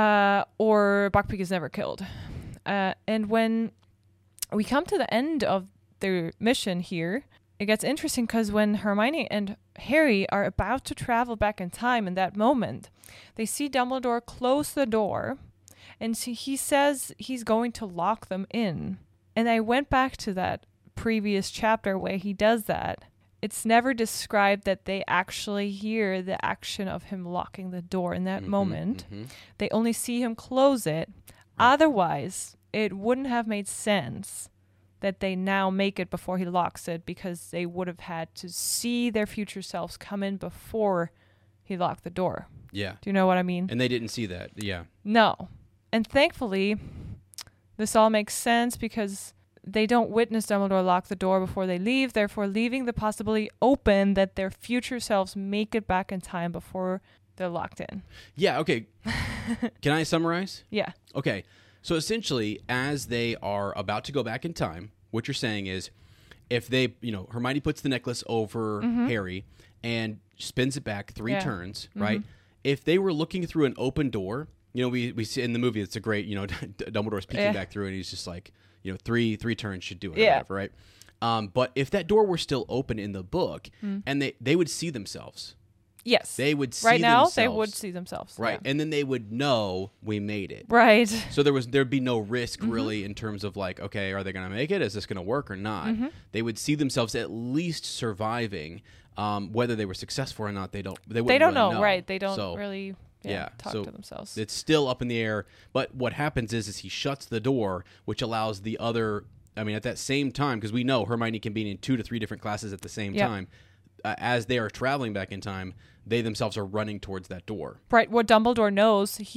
Or Buckbeak is never killed. And when we come to the end of their mission here, it gets interesting because when Hermione and Harry are about to travel back in time in that moment, they see Dumbledore close the door, and he says he's going to lock them in. And I went back to that previous chapter where he does that. It's never described that they actually hear the action of him locking the door in that moment. They only see him close it. Otherwise, it wouldn't have made sense that they now make it before he locks it, because they would have had to see their future selves come in before he locked the door. Yeah. Do you know what I mean? And they didn't see that. Yeah. No. And thankfully, this all makes sense because they don't witness Dumbledore lock the door before they leave, therefore leaving the possibility open that their future selves make it back in time before they're locked in. Yeah, okay. Can I summarize? Yeah. Okay. So essentially, as they are about to go back in time, what you're saying is, if they, Hermione puts the necklace over Harry and spins it back 3 turns, right? If they were looking through an open door, we see in the movie, it's a great, Dumbledore's peeking back through, and he's just like, 3 turns should do it, or whatever, right? But if that door were still open in the book, and they would see themselves. Yes. They would see right now, themselves. they would see themselves. Right. Yeah. And then they would know we made it. Right. So there'd be no risk really in terms of like, okay, are they going to make it? Is this going to work or not? They would see themselves at least surviving. Whether they were successful or not, they don't really know. Right. They don't really talk to themselves. It's still up in the air. But what happens is he shuts the door, which allows the other, at that same time, because we know Hermione can be in 2 to 3 different classes at the same time. As they are traveling back in time, they themselves are running towards that door. Right. What Dumbledore knows, he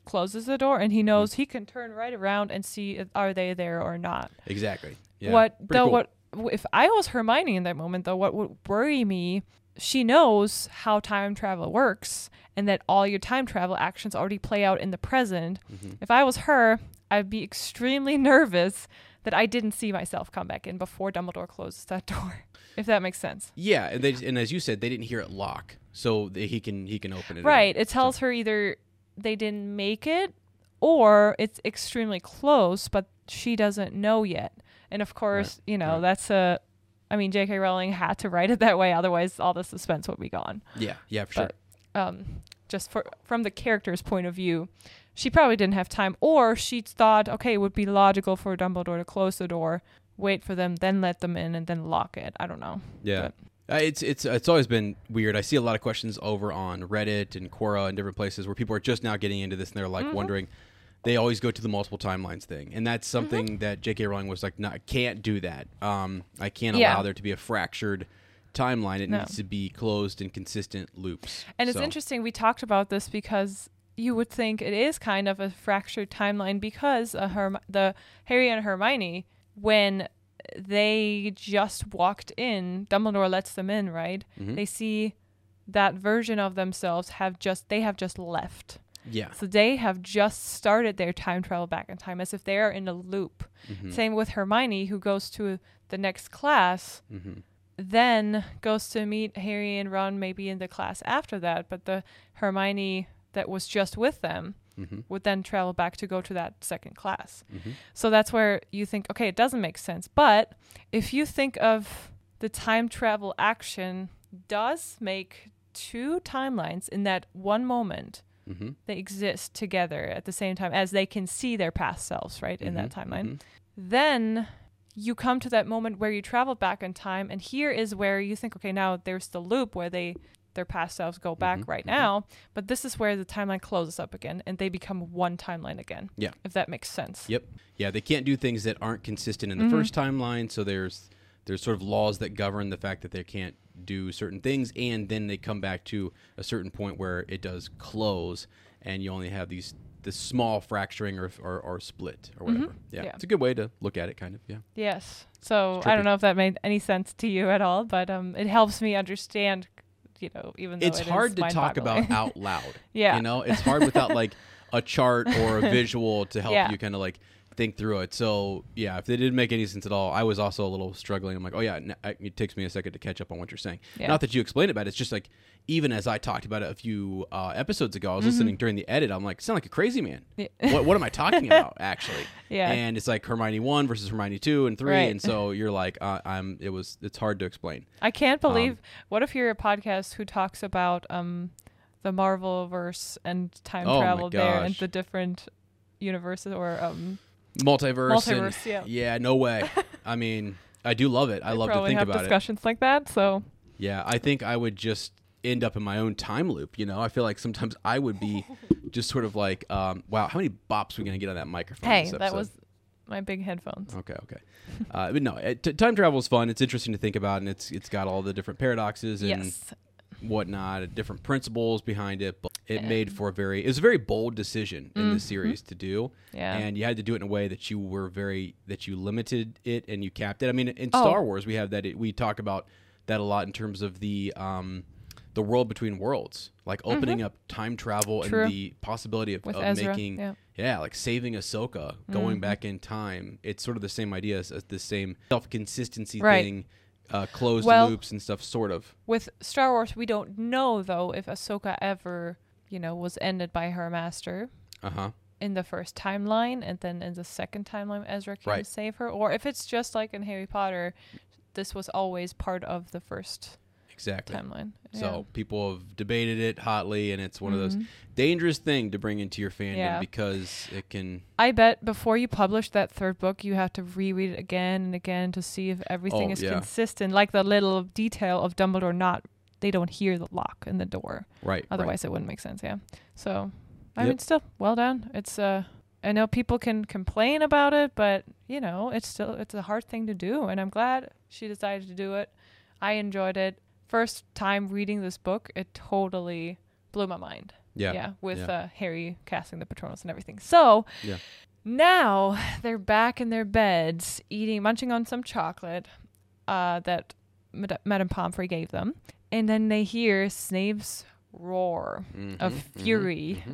closes the door, and he knows he can turn right around and see are they there or not. Exactly. Yeah. What Cool. if I was Hermione in that moment, though, what would worry me, she knows how time travel works and that all your time travel actions already play out in the present. If I was her, I'd be extremely nervous that I didn't see myself come back in before Dumbledore closes that door, if that makes sense. Yeah, and as you said, they didn't hear it lock, so he can open it. Right. It tells her either they didn't make it or it's extremely close, but she doesn't know yet. And of course, that's J.K. Rowling had to write it that way, otherwise all the suspense would be gone. Yeah, for sure. But just from the character's point of view, she probably didn't have time, or she thought, okay, it would be logical for Dumbledore to close the door, wait for them, then let them in, and then lock it. I don't know. Yeah. It's always been weird. I see a lot of questions over on Reddit and Quora and different places where people are just now getting into this, and they're like wondering. They always go to the multiple timelines thing, and that's something that J.K. Rowling was like, no, I can't do that. I can't allow there to be a fractured timeline. It needs to be closed and consistent loops. And it's interesting. We talked about this because you would think it is kind of a fractured timeline because the Harry and Hermione, when they just walked in, Dumbledore lets them in, right? They see that version of themselves they have just left. Yeah. So they have just started their time travel back in time as if they are in a loop. Same with Hermione, who goes to the next class, then goes to meet Harry and Ron maybe in the class after that. But the Hermione that was just with them would then travel back to go to that second class. So that's where you think, okay, it doesn't make sense. But if you think of the time travel action does make two timelines in that one moment. They exist together at the same time as they can see their past selves, right, in that timeline. Then you come to that moment where you travel back in time, and here is where you think, okay, now there's the loop where their past selves go back right now, but this is where the timeline closes up again, and they become one timeline again. Yeah. If that makes sense. Yep. Yeah, they can't do things that aren't consistent in the first timeline, so there's sort of laws that govern the fact that they can't do certain things, and then they come back to a certain point where it does close, and you only have this small fracturing or split or whatever. Yeah, it's a good way to look at it, kind of. Yeah. Yes. So I don't know if that made any sense to you at all, but it helps me understand. Even though it's hard to talk about out loud. Yeah. It's hard without like a chart or a visual to help you kind of like think through it. So yeah, if it didn't make any sense at all, I was also a little struggling. I'm like, oh yeah, it takes me a second to catch up on what you're saying. Yeah. Not that you explained it, but it's just like, even as I talked about it a few episodes ago, I was listening during the edit. I'm like, sound like a crazy man. Yeah. What am I talking about actually? Yeah. And it's like Hermione 1 versus Hermione 2 and 3. Right. And so you're like, it's hard to explain. I can't believe, what if you're a podcast who talks about the Marvelverse and time travel there and the different universes or multiverse. Yeah, no way. I mean, I do love it. I love to think about it. Discussions like that. So yeah, I think I would just end up in my own time loop. I feel like sometimes I would be just sort of like, wow, how many bops are we gonna get on that microphone? Hey, that was my big headphones. Okay. But no, time travel is fun. It's interesting to think about, and it's got all the different paradoxes and whatnot, different principles behind it. But it made for it was a very bold decision in the series to do. Yeah. And you had to do it in a way that you limited it and you capped it. I mean, in Star Wars, we have that. We talk about that a lot in terms of the world between worlds, like opening up time travel and the possibility of making, like saving Ahsoka, going back in time. It's sort of the same idea as the same self-consistency thing. Closed loops and stuff, sort of. With Star Wars, we don't know, though, if Ahsoka ever, was ended by her master in the first timeline, and then in the second timeline, Ezra came to save her, or if it's just like in Harry Potter, this was always part of the first timeline. So people have debated it hotly, and it's one of those dangerous things to bring into your fandom because it can... I bet before you publish that third book, you have to reread it again and again to see if everything is consistent, like the little detail of Dumbledore they don't hear the lock in the door. Right. Otherwise it wouldn't make sense, So, I mean, still, well done. It's, I know people can complain about it, but, it's a hard thing to do, and I'm glad she decided to do it. I enjoyed it. First time reading this book, it totally blew my mind. Yeah. with Harry casting the Patronus and everything. So Yeah. now they're back in their beds, munching on some chocolate that Madame Pomfrey gave them, and then they hear Snape's roar of fury.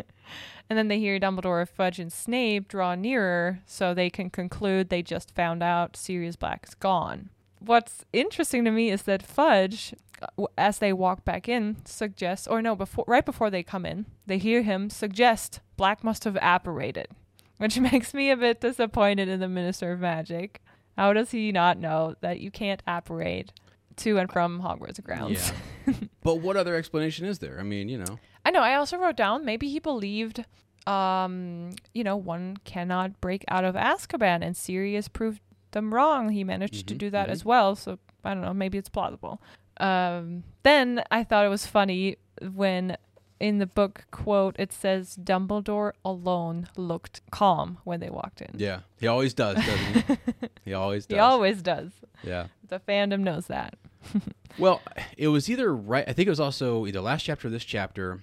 And then they hear Dumbledore, Fudge, and Snape draw nearer so they can conclude they just found out Sirius Black is gone. What's interesting to me is that Fudge, as they walk back in, suggests, right before they come in, they hear him suggest Black must have apparated, which makes me a bit disappointed in the Minister of Magic. How does he not know that you can't apparate to and from Hogwarts grounds? Yeah. But what other explanation is there? I mean, I know. I also wrote down maybe he believed, one cannot break out of Azkaban, and Sirius proved them wrong. He managed to do that as well. So I don't know. Maybe it's plausible. Then I thought it was funny when in the book quote it says Dumbledore alone looked calm when they walked in. Yeah. He always does, doesn't he? He always does. He always does. Yeah. The fandom knows that. Well, it was either I think it was also either last chapter or this chapter,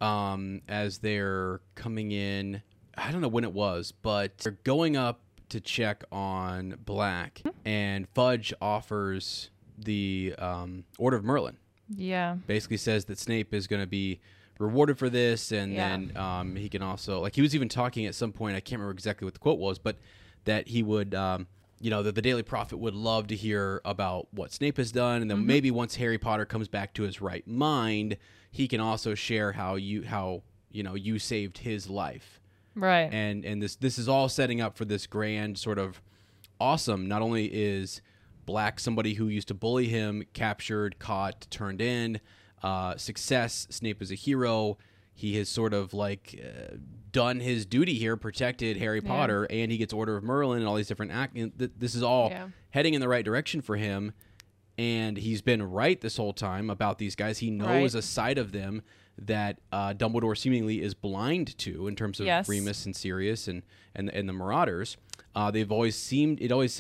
as they're coming in. I don't know when it was, but they're going up to check on Black, and Fudge offers the Order of Merlin. Yeah. Basically says that Snape is going to be rewarded for this, and then he can also, like, he was even talking at some point, I can't remember exactly what the quote was, but that he would, that the Daily Prophet would love to hear about what Snape has done, and then maybe once Harry Potter comes back to his right mind, he can also share how you saved his life. Right. And this is all setting up for this grand sort of awesome. Not only is Black somebody who used to bully him, captured, caught, turned in, success. Snape is a hero. He has sort of done his duty here, protected Harry Potter, and he gets Order of Merlin and all these different this is all heading in the right direction for him, and he's been right this whole time about these guys. He knows a side of them that Dumbledore seemingly is blind to in terms of Remus and Sirius and the Marauders. It always seemed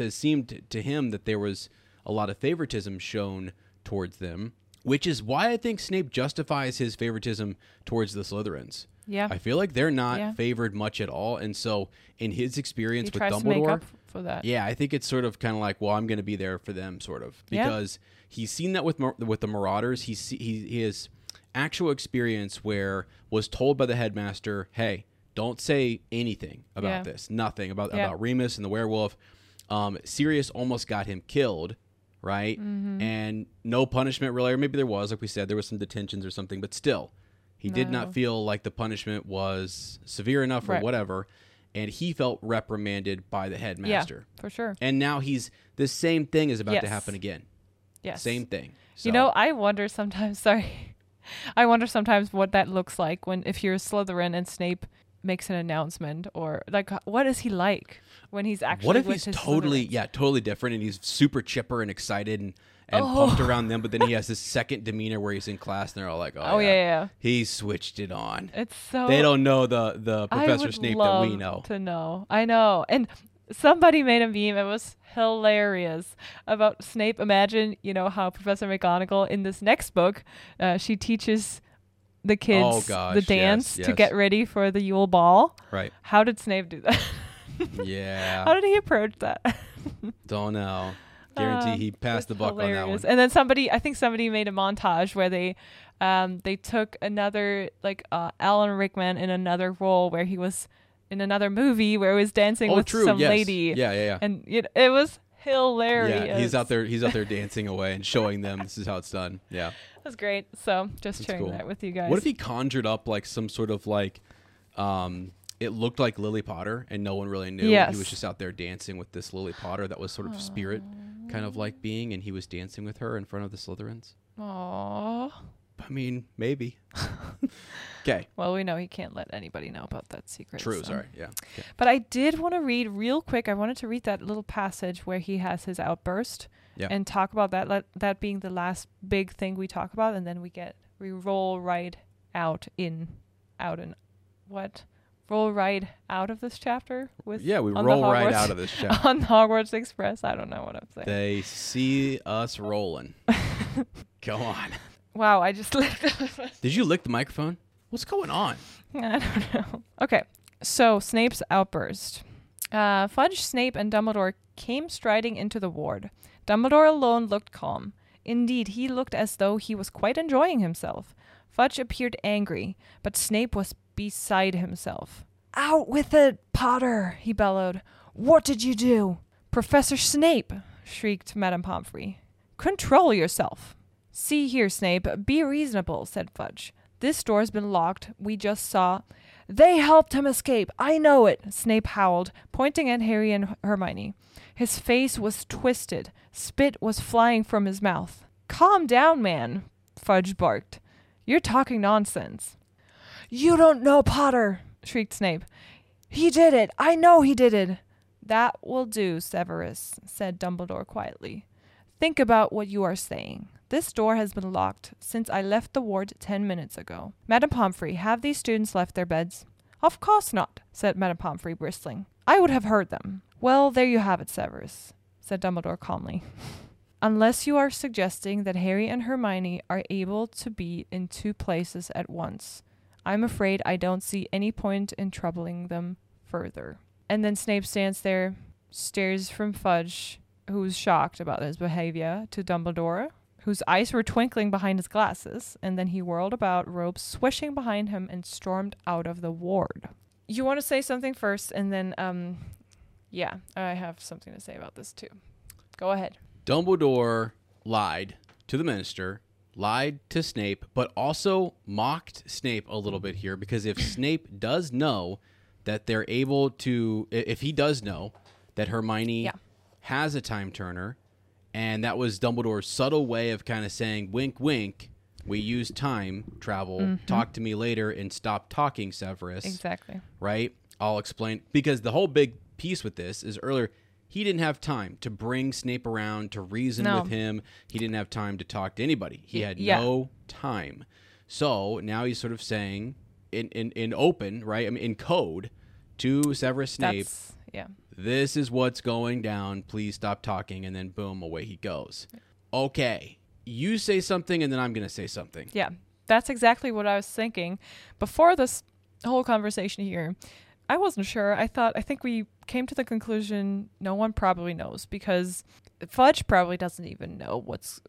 to him that there was a lot of favoritism shown towards them, which is why I think Snape justifies his favoritism towards the Slytherins. Yeah. I feel like they're not favored much at all, and so in his experience with Dumbledore, to make up for that. Yeah, I think it's sort of kind of like, well, I'm going to be there for them, sort of, because he's seen that with the Marauders. He has actual experience where was told by the headmaster, hey, don't say anything about this, nothing about Remus and the werewolf. Sirius almost got him killed, right? And no punishment really, or maybe there was, like we said, there was some detentions or something, but still, he did not feel like the punishment was severe enough or whatever, and he felt reprimanded by the headmaster. Yeah, for sure. And now the same thing is about to happen again. Yes. Same thing. So, I wonder sometimes, what that looks like if you're a Slytherin and Snape makes an announcement, or what is he like when he's actually what if with he's his totally Slytherins? totally different, and he's super chipper and excited and pumped around them, but then he has this second demeanor where he's in class and they're all like, he switched it on. It's so they don't know the Professor Snape that we know. To know. I know. And somebody made a meme, it was hilarious, about Snape. Imagine, how Professor McGonagall in this next book, she teaches the kids the dance to get ready for the Yule Ball. Right. How did Snape do that? Yeah. How did he approach that? Don't know. Guarantee he passed the buck hilarious. on that one. And then somebody made a montage where they took another, Alan Rickman in another role where he was in another movie where he was dancing with some lady. Yeah. And it was hilarious. Yeah, he's out there dancing away and showing them this is how it's done. Yeah. That was great. So just That's sharing cool. that with you guys. What if he conjured up some sort of it looked like Lily Potter and no one really knew. Yes. He was just out there dancing with this Lily Potter that was sort of spirit kind of like being, and he was dancing with her in front of the Slytherins. Aww. I mean, maybe. Okay. Well, we know he can't let anybody know about that secret. True, so. sorry. Yeah. Okay. But I did want to read real quick. I wanted to read that little passage where he has his outburst and talk about that being the last big thing we talk about, and then we roll right out of this chapter with we roll right out of this chapter on the Hogwarts Express. I don't know what I'm saying. They see us rolling. Go on. Wow, I just licked. Did you lick the microphone? What's going on? I don't know. Okay, so Snape's outburst. Fudge, Snape, and Dumbledore came striding into the ward. Dumbledore alone looked calm. Indeed, he looked as though he was quite enjoying himself. Fudge appeared angry, but Snape was beside himself. "Out with it, Potter!" he bellowed. "What did you do?" "Professor Snape!" shrieked Madame Pomfrey. "Control yourself." "See here, Snape, be reasonable," said Fudge. "This door's been locked. We just saw—" "They helped him escape. I know it," Snape howled, pointing at Harry and Hermione. His face was twisted. Spit was flying from his mouth. "Calm down, man," Fudge barked. "You're talking nonsense." "You don't know Potter," shrieked Snape. "He did it. I know he did it." "That will do, Severus," said Dumbledore quietly. "Think about what you are saying. This door has been locked since I left the ward 10 minutes ago. Madame Pomfrey, have these students left their beds?" "Of course not," said Madame Pomfrey, bristling. "I would have heard them." "Well, there you have it, Severus," said Dumbledore calmly. "Unless you are suggesting that Harry and Hermione are able to be in 2 places at once, I'm afraid I don't see any point in troubling them further." And then Snape stands there, stares from Fudge, who's shocked about his behavior, to Dumbledore, whose eyes were twinkling behind his glasses, and then he whirled about, robes swishing behind him, and stormed out of the ward. You want to say something first, and then, yeah, I have something to say about this too. Go ahead. Dumbledore lied to the minister, lied to Snape, but also mocked Snape a little bit here, because if Snape does know that they're able to, if he does know that Hermione has a time turner, and that was Dumbledore's subtle way of kind of saying, wink, wink, we use time travel, talk to me later, and stop talking, Severus. Exactly. Right? I'll explain. Because the whole big piece with this is earlier, he didn't have time to bring Snape around, to reason with him. He didn't have time to talk to anybody. He had no time. So now he's sort of saying, in open, right? I mean, in code to Severus Snape, this is what's going down. Please stop talking. And then boom, away he goes. Okay. You say something and then I'm going to say something. Yeah, that's exactly what I was thinking. Before this whole conversation here, I wasn't sure. I think we came to the conclusion no one probably knows, because Fudge probably doesn't even know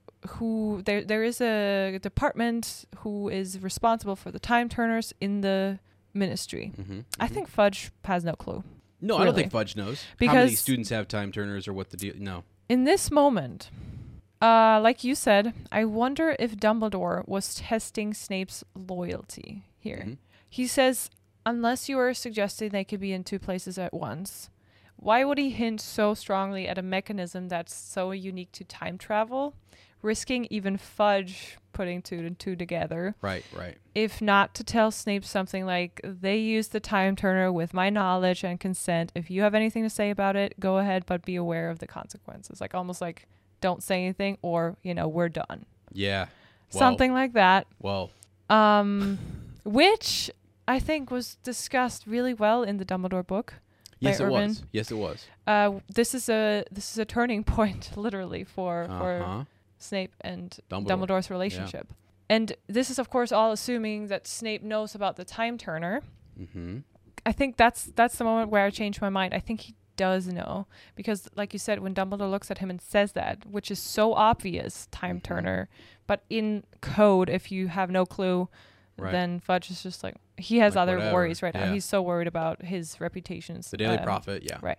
who there is a department who is responsible for the time turners in the ministry. I think Fudge has no clue. No, really. I don't think Fudge knows. Because how many students have time turners or what the deal? No. In this moment, like you said, I wonder if Dumbledore was testing Snape's loyalty here. He says, unless you are suggesting they could be in 2 places at once, why would he hint so strongly at a mechanism that's so unique to time travel, risking even Fudge putting 2 and 2 together? Right. If not to tell Snape something like, they used the time turner with my knowledge and consent. If you have anything to say about it, go ahead, but be aware of the consequences. Like almost like, don't say anything, or, we're done. Yeah. Well, something like that. Well. Which I think was discussed really well in the Dumbledore book. Yes, it Urban. was. Yes, it was. This is a turning point, literally, for Snape and Dumbledore's relationship. Yeah. And this is, of course, all assuming that Snape knows about the time turner. I think that's the moment where I changed my mind. I think he does know, because, like you said, when Dumbledore looks at him and says that, which is so obvious, time turner, but in code, if you have no clue. Right. Then Fudge is just like, he has other worries right now. He's so worried about his reputation. The Daily Prophet, yeah. Right.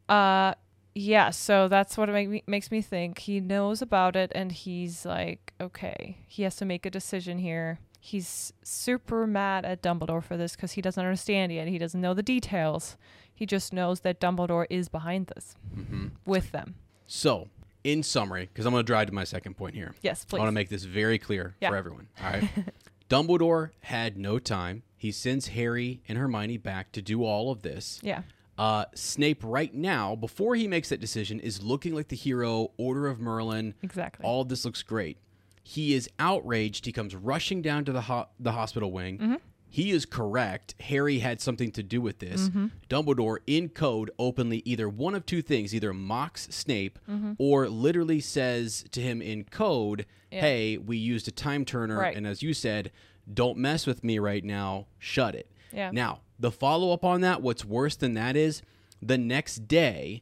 Yeah. So that's what makes me think he knows about it, and he's like, okay, he has to make a decision here. He's super mad at Dumbledore for this because he doesn't understand yet. He doesn't know the details. He just knows that Dumbledore is behind this with them. So, in summary, because I'm going to drive to my second point here. Yes, please. I want to make this very clear for everyone. All right. Dumbledore had no time. He sends Harry and Hermione back to do all of this. Yeah. Snape right now, before he makes that decision, is looking like the hero, Order of Merlin. Exactly. All of this looks great. He is outraged. He comes rushing down to the hospital wing. He is correct. Harry had something to do with this. Dumbledore, in code, openly either one of 2 things, either mocks Snape or literally says to him in code, hey, we used a time turner. Right. And as you said, don't mess with me right now. Shut it. Yeah. Now, the follow-up on that, what's worse than that is the next day,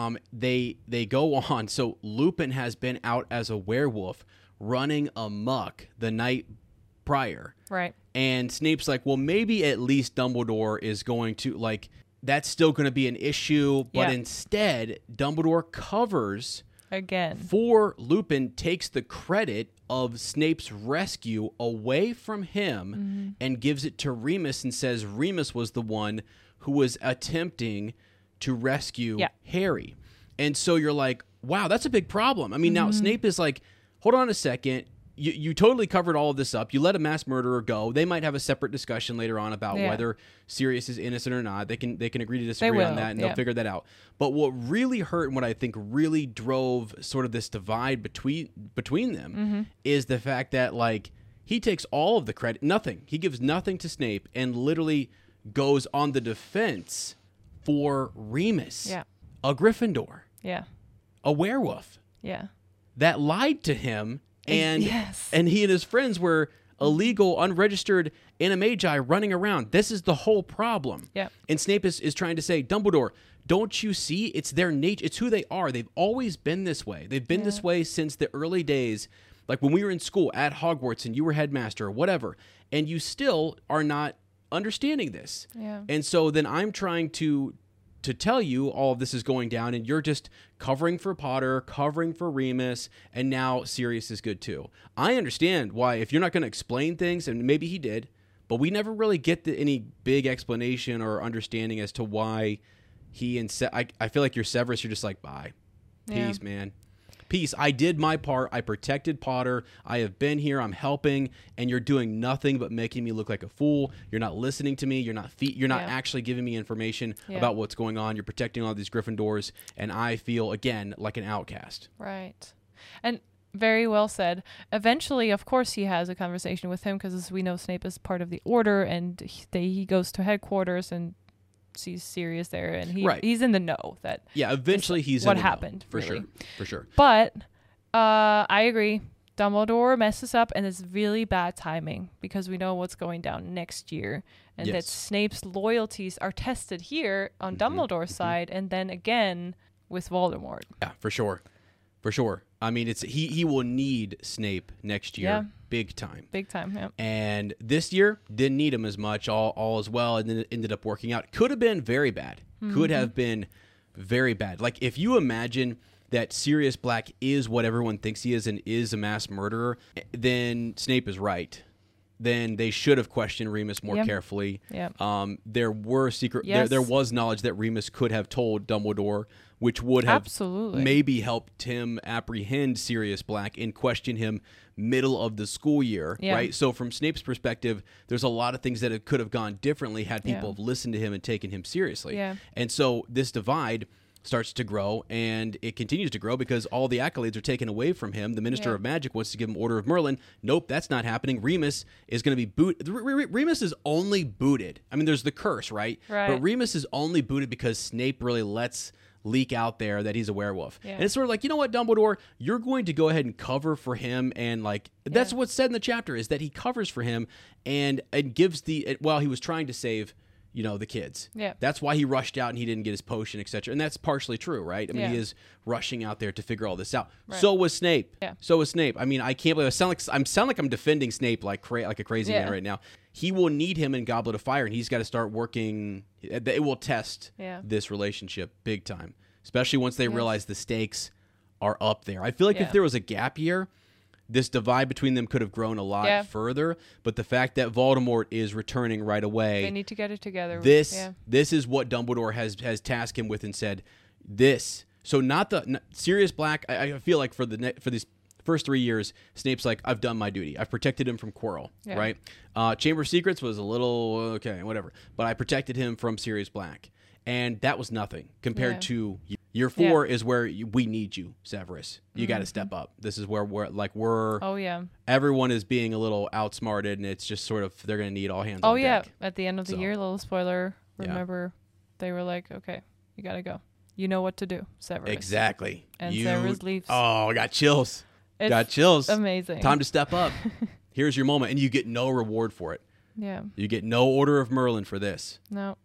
they go on. So Lupin has been out as a werewolf running amok the night prior. Right. And Snape's like, well, maybe at least Dumbledore is going to, like, that's still going to be an issue. But Yeah. instead, Dumbledore covers Again. for Lupin, takes the credit of Snape's rescue away from him and gives it to Remus and says Remus was the one who was attempting to rescue Yeah. Harry. And so you're like, wow, that's a big problem. I mean, now Snape is like, hold on a second. You totally covered all of this up. You let a mass murderer go. They might have a separate discussion later on about Yeah. whether Sirius is innocent or not. They can agree to disagree on will, that, and yeah. they'll figure that out. But what really hurt and what I think really drove sort of this divide between them is the fact that, like, he takes all of the credit, nothing. He gives nothing to Snape and literally goes on the defense for Remus, Yeah. a Gryffindor, Yeah. a werewolf Yeah. that lied to him, and Yes. and he and his friends were illegal, unregistered animagi running around. This is the whole problem. Yeah. And Snape is trying to say, Dumbledore, don't you see? It's their nature. It's who they are. They've always been this way. They've been this way since the early days, like when we were in school at Hogwarts and you were headmaster or whatever, and you still are not understanding this. Yeah. And so then I'm trying to tell you all of this is going down, and you're just covering for Potter, covering for Remus, and now Sirius is good too. I understand why, if you're not going to explain things, and maybe he did, but we never really get any big explanation or understanding as to why he and I feel like you're Severus, you're just like, bye. Yeah. Peace, man. Peace. I did my part. I protected Potter. I have been here. I'm helping, and you're doing nothing but making me look like a fool. You're not listening to me. You're not Yeah. actually giving me information Yeah. about what's going on. You're protecting all these Gryffindors, and I feel again like an outcast. Right. And very well said. Eventually, of course, he has a conversation with him because, as we know, Snape is part of the Order, and he goes to headquarters and sees Sirius there, and he's in the know that Yeah, eventually he's what in the know, happened, for really. sure, for sure. But I agree. Dumbledore messes up, and it's really bad timing because we know what's going down next year, and that Yes. Snape's loyalties are tested here on Dumbledore's side, and then again with Voldemort. Yeah, for sure, for sure. I mean, it's he will need Snape next year, Yeah. big time. Big time, yeah. And this year didn't need him as much, all as well, and then it ended up working out. Could have been very bad. Could have been very bad. Like, if you imagine that Sirius Black is what everyone thinks he is and is a mass murderer, then Snape is right. Then they should have questioned Remus more Yep. carefully. Yep. There were secret. Yes. There was knowledge that Remus could have told Dumbledore, which would have Absolutely. maybe helped him apprehend Sirius Black and question him middle of the school year, Yeah. right? So from Snape's perspective, there's a lot of things that it could have gone differently had people Yeah. have listened to him and taken him seriously. Yeah. And so this divide starts to grow, and it continues to grow because all the accolades are taken away from him. The Minister Yeah. of Magic wants to give him Order of Merlin. Nope, that's not happening. Remus is going to be booted. Remus is only booted. I mean, there's the curse, right? Right. But Remus is only booted because Snape really lets leak out there that he's a werewolf. Yeah. And it's sort of like, you know what, Dumbledore, you're going to go ahead and cover for him, and like that's Yeah. what's said in the chapter is that he covers for him and gives while he was trying to save, you know, the kids. Yeah. That's why he rushed out and he didn't get his potion, etc. And that's partially true, right? I mean, Yeah. he is rushing out there to figure all this out. Right. So was Snape. Yeah. So was Snape. I mean, I can't believe I sound like I'm defending Snape like a crazy Yeah. man right now. He will need him in Goblet of Fire, and he's got to start working. It will test Yeah. this relationship big time, especially once they realize the stakes are up there. I feel like Yeah. if there was a gap year, this divide between them could have grown a lot Yeah. further. But the fact that Voldemort is returning right away, They need to get it together. this is what Dumbledore has tasked him with and said this. So not Sirius Black. I feel like for these first 3 years, Snape's like, I've done my duty. I've protected him from Quirrell, Yeah. right? Chamber of Secrets was a little okay, whatever, but I protected him from Sirius Black, and that was nothing compared Yeah. to year 4 is where we need you, Severus. You got to step up. This is where we're Oh yeah. everyone is being a little outsmarted, and it's just sort of they're going to need all hands Oh on yeah. deck. At the end of the So- year, little spoiler. Yeah. Remember, they were like, "Okay, you gotta go. You know what to do, Severus." Exactly. And Severus leaves. Oh, I got chills. It's got chills. amazing. Time to step up. Here's your moment, and you get no reward for it. Yeah. You get no Order of Merlin for this. No.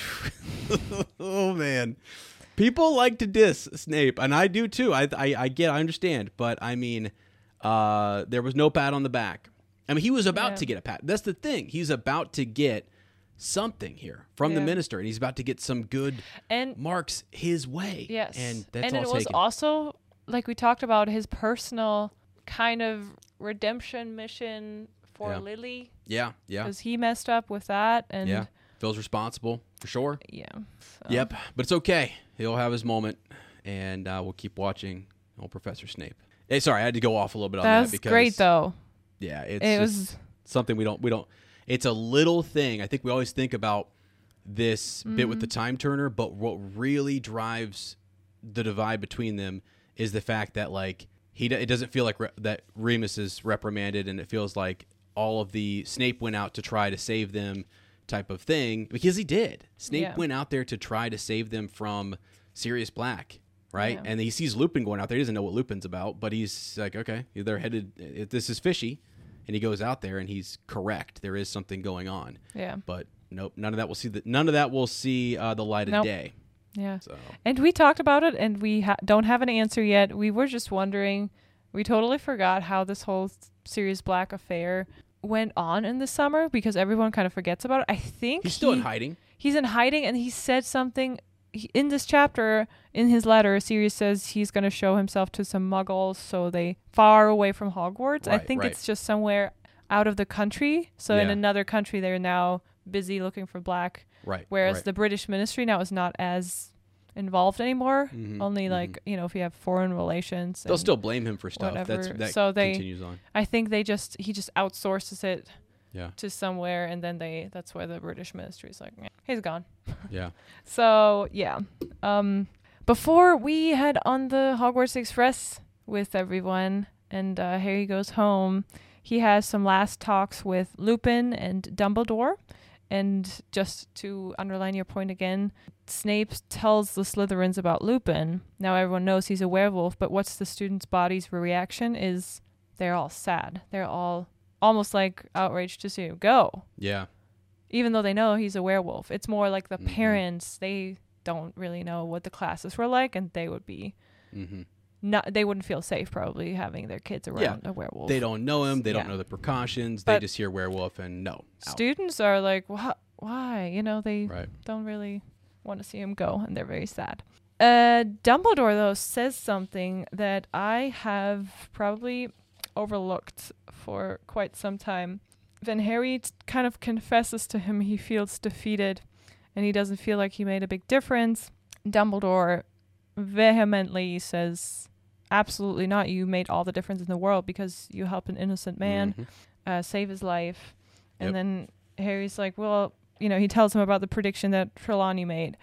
Oh man, people like to diss Snape, and I do too. I understand, but I mean, there was no pat on the back. I mean, he was about to get a pat. That's the thing. He's about to get something here from the minister, and he's about to get some good marks his way. Yes, and that's and all it was taken. also, like we talked about, his personal kind of redemption mission for Lily. Yeah. Because he messed up with that, and feels responsible for sure. Yeah. So. Yep, but it's okay. He'll have his moment, and we'll keep watching old Professor Snape. Hey, sorry, I had to go off a little bit on that That's because great though. Yeah, it was something we don't. It's a little thing. I think we always think about this bit with the time turner, but what really drives the divide between them is the fact that like it doesn't feel like that Remus is reprimanded, and it feels like all of the Snape went out to try to save them type of thing, because he did. Snape went out there to try to save them from Sirius Black, right? And he sees Lupin going out there. He doesn't know what Lupin's about, but he's like, okay, they're headed. This is fishy. And he goes out there, and he's correct. There is something going on. Yeah. But nope, none of that will see the light of day. Yeah. So. And we talked about it, and we don't have an answer yet. We were just wondering. We totally forgot how this whole Sirius Black affair went on in the summer, because everyone kind of forgets about it. I think he's still in hiding. He's in hiding, and he said something in this chapter. In his letter, Sirius says he's going to show himself to some muggles so they far away from Hogwarts. I think it's just somewhere out of the country. So in another country, they're now busy looking for Black. Right. Whereas the British ministry now is not as involved anymore. Only like, if you have foreign relations. They'll still blame him for stuff. Whatever. That so continues on. I think he just outsources it yeah. to somewhere, and then that's where the British ministry is like, he's gone. Yeah. So yeah. Before we head on the Hogwarts Express with everyone, and Harry goes home, he has some last talks with Lupin and Dumbledore. And just to underline your point again, Snape tells the Slytherins about Lupin. Now everyone knows he's a werewolf, but what's the students' body's reaction is they're all sad. They're all almost like outraged to see him go. Yeah. Even though they know he's a werewolf. It's more like the parents, they don't really know what the classes were like, and they would be they wouldn't feel safe probably having their kids around a werewolf. They don't know him. They don't know the precautions. They just hear werewolf and no. Students are like, why? They don't really want to see him go, and they're very sad. Dumbledore, though, says something that I have probably overlooked for quite some time. Then Harry kind of confesses to him he feels defeated, and he doesn't feel like he made a big difference. Dumbledore vehemently says, absolutely not. You made all the difference in the world because you helped an innocent man save his life. And then Harry's like, well, he tells him about the prediction that Trelawney made.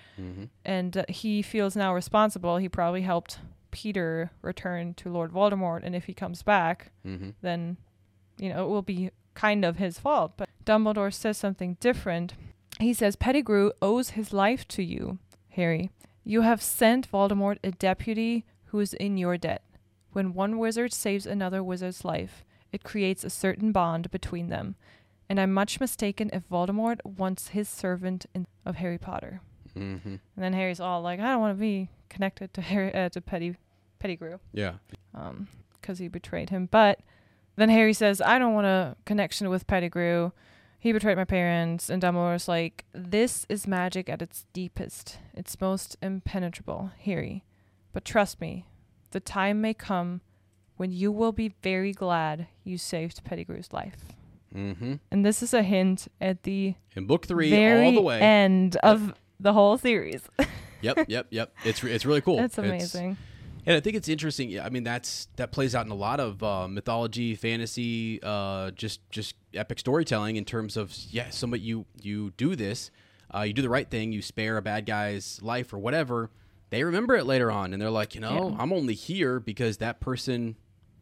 And he feels now responsible. He probably helped Peter return to Lord Voldemort. And if he comes back, then, it will be kind of his fault. But Dumbledore says something different. He says, Pettigrew owes his life to you, Harry. You have sent Voldemort a deputy who is in your debt. When one wizard saves another wizard's life, it creates a certain bond between them. And I'm much mistaken if Voldemort wants his servant of Harry Potter. And then Harry's all like, I don't want to be connected to Pettigrew. Yeah. Because he betrayed him. But then Harry says, I don't want a connection with Pettigrew. He betrayed my parents. And Dumbledore's like, this is magic at its deepest. It's most impenetrable, Harry. But trust me, the time may come when you will be very glad you saved Pettigrew's life. And this is a hint at the in book 3 very all the way end of the whole series. Yep. It's really cool. That's amazing. And I think it's interesting. I mean, that plays out in a lot of mythology, fantasy, just epic storytelling in terms of somebody you do this, you do the right thing, you spare a bad guy's life or whatever. They remember it later on, and they're like, I'm only here because that person,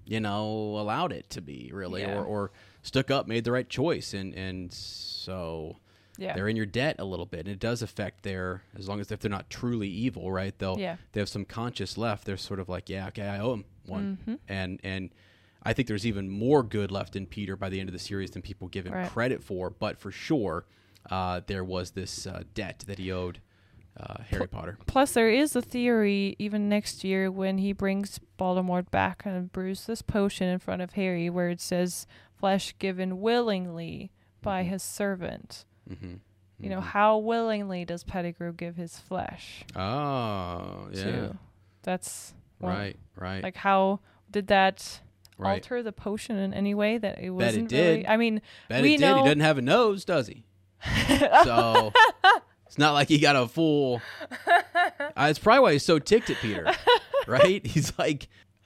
allowed it to be really, or stuck up, made the right choice, and so they're in your debt a little bit, and it does affect as long as if they're not truly evil, right? They have some conscience left. They're sort of like, I owe him one, and I think there's even more good left in Peter by the end of the series than people give him Right. credit for. But for sure, there was this debt that he owed Harry Potter. Plus, there is a theory even next year when he brings Voldemort back and brews this potion in front of Harry where it says flesh given willingly by his servant. Mm-hmm. You know, how willingly does Pettigrew give his flesh? Oh, yeah. That's well, Right. like how did that Right. alter the potion in any way that it Bet wasn't it did. really? I mean, Bet we it did. know He doesn't have a nose, does he? So it's not like he got a full. It's probably why he's so ticked at Peter, right? He's like,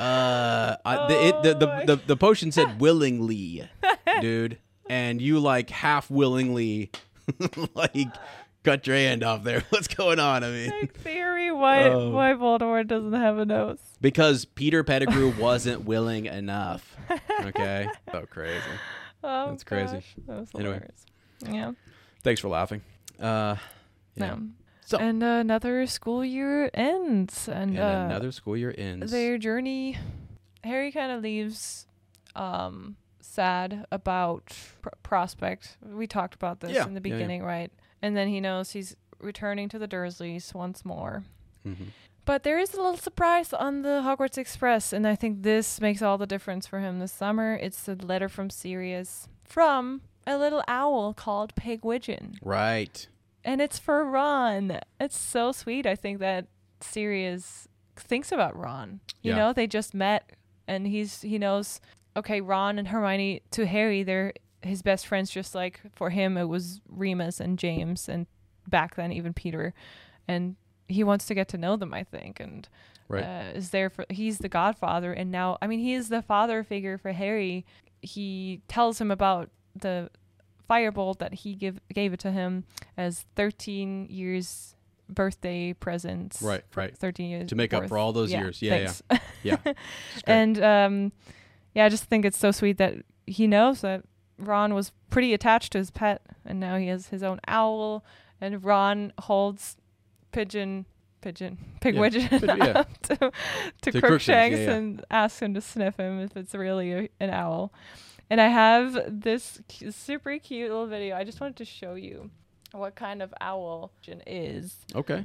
the potion said willingly, dude, and you like half willingly, like cut your hand off there. What's going on? I mean, Big theory why Voldemort doesn't have a nose. because Peter Pettigrew wasn't willing enough. Okay, so crazy. Oh, That's crazy. gosh, that was Anyway. hilarious. Yeah. Thanks for laughing. Yeah. No. So And another school year ends, and another school year ends. their journey. Harry kind of leaves sad about Prospect. We talked about this Yeah, in the yeah, yeah. beginning, right? And then he knows he's returning to the Dursleys once more. Mm-hmm. But there is a little surprise on the Hogwarts Express, and I think this makes all the difference for him this summer. It's a letter from Sirius from a little owl called Pigwidgeon. Right. And it's for Ron. It's so sweet. I think that Sirius thinks about Ron. You Yeah. know, they just met, and he knows, okay, Ron and Hermione, to Harry, they're his best friends, just like for him it was Remus and James, and back then even Peter. And he wants to get to know them, I think, and Right. is there for, he's the godfather, and now, I mean, he is the father figure for Harry. He tells him about the firebolt that he gave it to him as 13 years birthday presents. Right, for right. 13 years To make up worth. for all those years. Yeah, thanks. Yeah. It's great. And I just think it's so sweet that he knows that Ron was pretty attached to his pet, and now he has his own owl, and Ron holds Pigwidgeon yeah. up to To Crookshanks Crookshanks, yeah. and asks him to sniff him if it's really an owl. And I have this super cute little video. I just wanted to show you what kind of owl Pigwidgeon is. Okay.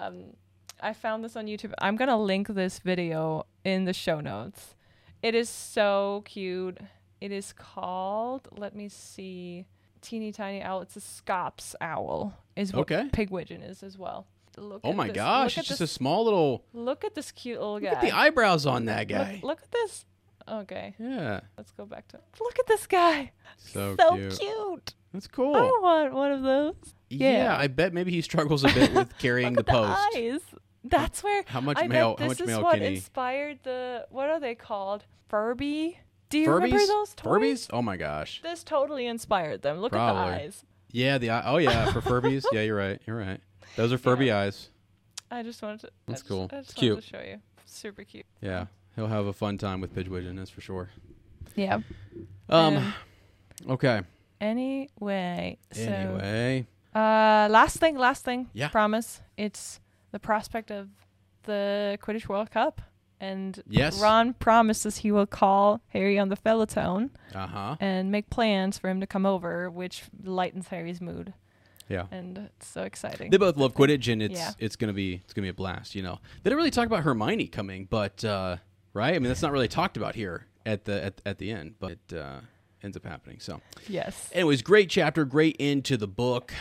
I found this on YouTube. I'm going to link this video in the show notes. It is so cute. It is called, let me see, Teeny Tiny Owl. It's a Scops owl is what Okay. Pigwidgeon is as well. Look Oh at my this. gosh, Look at it's just this. a small little. Look at this cute little guy. Look at the eyebrows on that guy. Look at this. Okay, Yeah. let's go back to. Look at this guy. So So cute. cute. That's cool. I want one of those. Yeah, I bet maybe he struggles a bit with carrying Look the at post. the eyes. That's where How much I mail? bet How this much is mail what can he? inspired the. What are they called? Furby. Do you remember Furbies? those toys? Furbies? Oh my gosh. This totally inspired them. Look Probably. at the eyes. Yeah, the eye. Oh yeah, for Furbies. Yeah, you're right. You're right. Those are Furby eyes. I just wanted to. That's I cool. Just It's wanted cute. to show you. Super cute. Yeah, he'll have a fun time with Pigwidgeon, that's for sure. Yeah. Okay. Anyway. So. Anyway. Last thing. Yeah. Promise. It's the prospect of the Quidditch World Cup. And Yes. Ron promises he will call Harry on the Fellatone Uh huh. and make plans for him to come over, which lightens Harry's mood. Yeah. And it's so exciting. They both love Quidditch, and Yeah. it's gonna be a blast. You know, they didn't really talk about Hermione coming, but right. I mean, that's not really talked about here at the end, but it ends up happening. So. Yes. Anyways, great chapter, great into the book.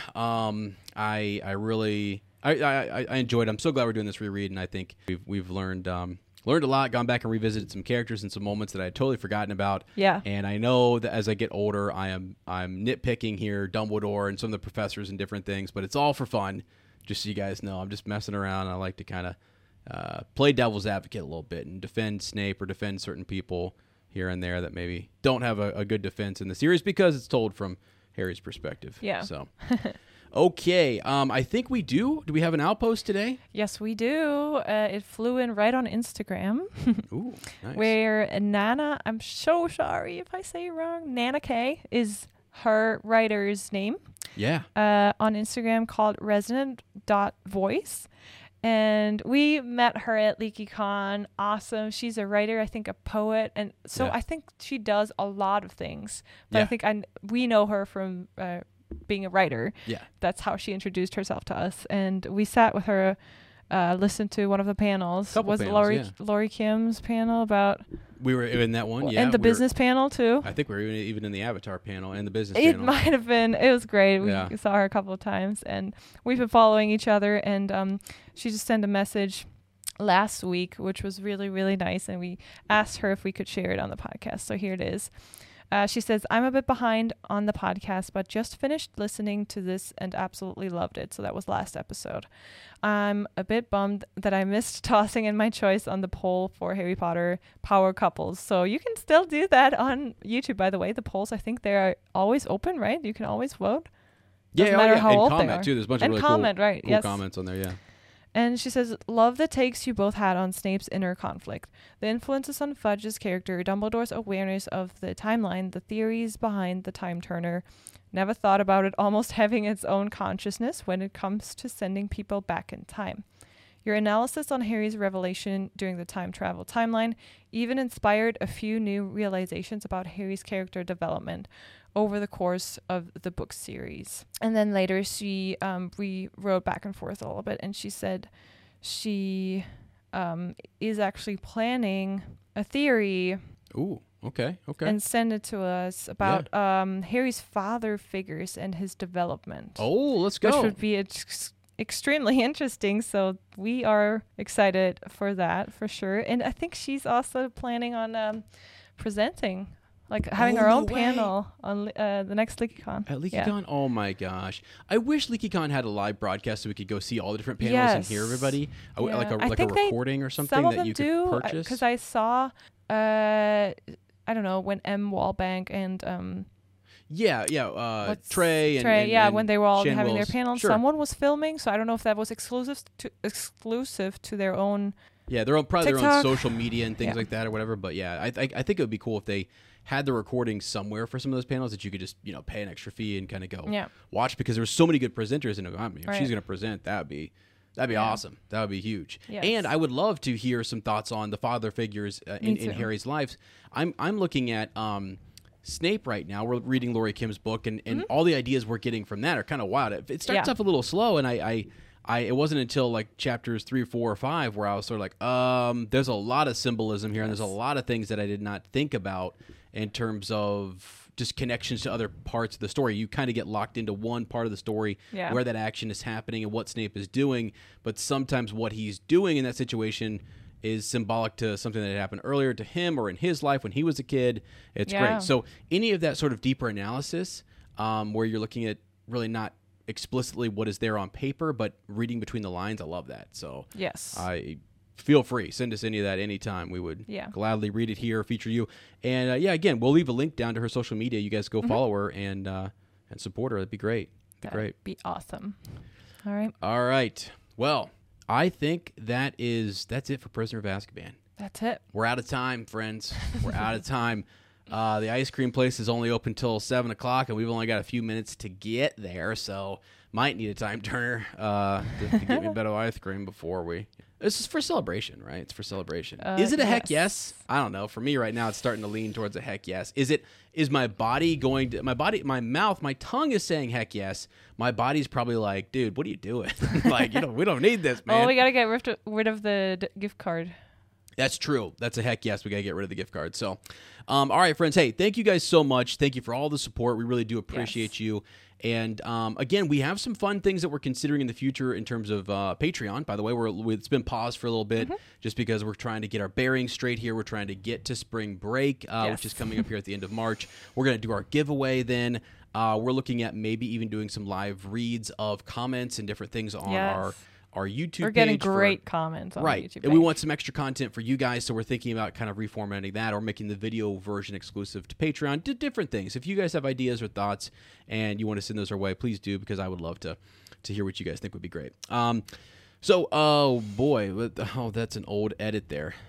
I really enjoyed it. I'm so glad we're doing this reread, and I think we've learned a lot, gone back and revisited some characters and some moments that I had totally forgotten about. Yeah. And I know that as I get older, I'm nitpicking here, Dumbledore and some of the professors and different things, but it's all for fun. Just so you guys know, I'm just messing around. I like to kind of play devil's advocate a little bit and defend Snape or defend certain people here and there that maybe don't have a good defense in the series because it's told from Harry's perspective. Yeah. So, okay. I think we do. Do we have an outpost today? Yes, we do. It flew in right on Instagram. Ooh, nice. Where Nana, I'm so sorry if I say it wrong, Nana K is her writer's name Yeah. on Instagram called resonant.voice. And we met her at LeakyCon. Awesome. She's a writer, I think a poet. And so Yeah. I think she does a lot of things. But I think we know her from being a writer. Yeah. That's how she introduced herself to us. And we sat with her, listened to one of the panels. Couple was panels, Lori Kim's panel about... We were in that one, yeah. And the we were- business panel, too. I think we were even in the Avatar panel and the business It panel. might have been. It was great. We Yeah. saw her a couple of times, and we've been following each other. And she just sent a message last week, which was really, really nice. And we asked her if we could share it on the podcast. So here it is. She says, I'm a bit behind on the podcast, but just finished listening to this and absolutely loved it. So that was last episode. I'm a bit bummed that I missed tossing in my choice on the poll for Harry Potter power couples. So you can still do that on YouTube, by the way. The polls, I think they're always open, right? You can always vote. Doesn't matter how and old they comment are. too. There's a bunch of And really comment, right, cool yes. comments on there, yeah. And she says, love the takes you both had on Snape's inner conflict. The influences on Fudge's character, Dumbledore's awareness of the timeline, the theories behind the time turner. Never thought about it almost having its own consciousness when it comes to sending people back in time. Your analysis on Harry's revelation during the time travel timeline even inspired a few new realizations about Harry's character development over the course of the book series. And then later we wrote back and forth a little bit, and she said she is actually planning a theory Ooh, okay. and send it to us about Harry's father figures and his development. Oh, let's go. Which would be extremely interesting. So we are excited for that for sure. And I think she's also planning on presenting, like having her no own way. panel on the next LeakyCon. At LeakyCon? Yeah. Oh my gosh. I wish LeakyCon had a live broadcast so we could go see all the different panels and hear Yes. everybody. Yeah. Like I a think they- recording or something Some of that them you could do, purchase. because I saw, I don't know, when M. Wallbank and Yeah. Trey and Trey, and when they were all Shan having their Wills. panel, Sure. someone was filming. So I don't know if that was exclusive to their own. Yeah, their own probably their own TikTok. social media and things Yeah. like that or whatever. But yeah, I think it would be cool if they had the recording somewhere for some of those panels that you could just pay an extra fee and kind of go watch, because there were so many good presenters, and I mean, if Right. she's going to present, that'd be awesome. That would be huge. Yes. And I would love to hear some thoughts on the father figures in too. Harry's life. I'm looking at Snape right now. We're reading Lori Kim's book, and all the ideas we're getting from that are kind of wild. It starts Yeah. off a little slow, and I it wasn't until like chapters 3, 4, or 5 where I was sort of like, there's a lot of symbolism here, and there's a lot of things that I did not think about in terms of just connections to other parts of the story. You kind of get locked into one part of the story Yeah. where that action is happening and what Snape is doing, but sometimes what he's doing in that situation is symbolic to something that had happened earlier to him or in his life when he was a kid. It's Yeah. great. So any of that sort of deeper analysis where you're looking at really not explicitly what is there on paper, but reading between the lines, I love that. So Yes. I feel free. Send us any of that anytime. We would gladly read it here, feature you. And again, we'll leave a link down to her social media. You guys go follow her and support her. That'd be great. That'd be awesome. All right. All right. Well, I think that's it for Prisoner of Azkaban. That's it. We're out of time, friends. We're out of time. The ice cream place is only open till 7 o'clock, and we've only got a few minutes to get there, so might need a time turner to get me a bit of ice cream before we... This is for celebration, right? It's for celebration. Is it a heck yes? I don't know. For me right now, it's starting to lean towards a heck yes. Is my body going to... My mouth, my tongue is saying heck yes. My body's probably like, dude, what are you doing? Like, we don't need this, man. Oh, we got to get rid of the gift card. That's true. That's a heck yes. We got to get rid of the gift card. So, all right, friends. Hey, thank you guys so much. Thank you for all the support. We really do appreciate you. And again, we have some fun things that we're considering in the future in terms of Patreon. By the way, it's been paused for a little bit just because we're trying to get our bearings straight here. We're trying to get to spring break, which is coming up here at the end of March. We're going to do our giveaway then. We're looking at maybe even doing some live reads of comments and different things on our YouTube page. We're getting great comments on the YouTube page. And we want some extra content for you guys, so we're thinking about kind of reformatting that or making the video version exclusive to Patreon. Different things. If you guys have ideas or thoughts and you want to send those our way, please do, because I would love to hear what you guys think would be great. Oh boy, that's an old edit there.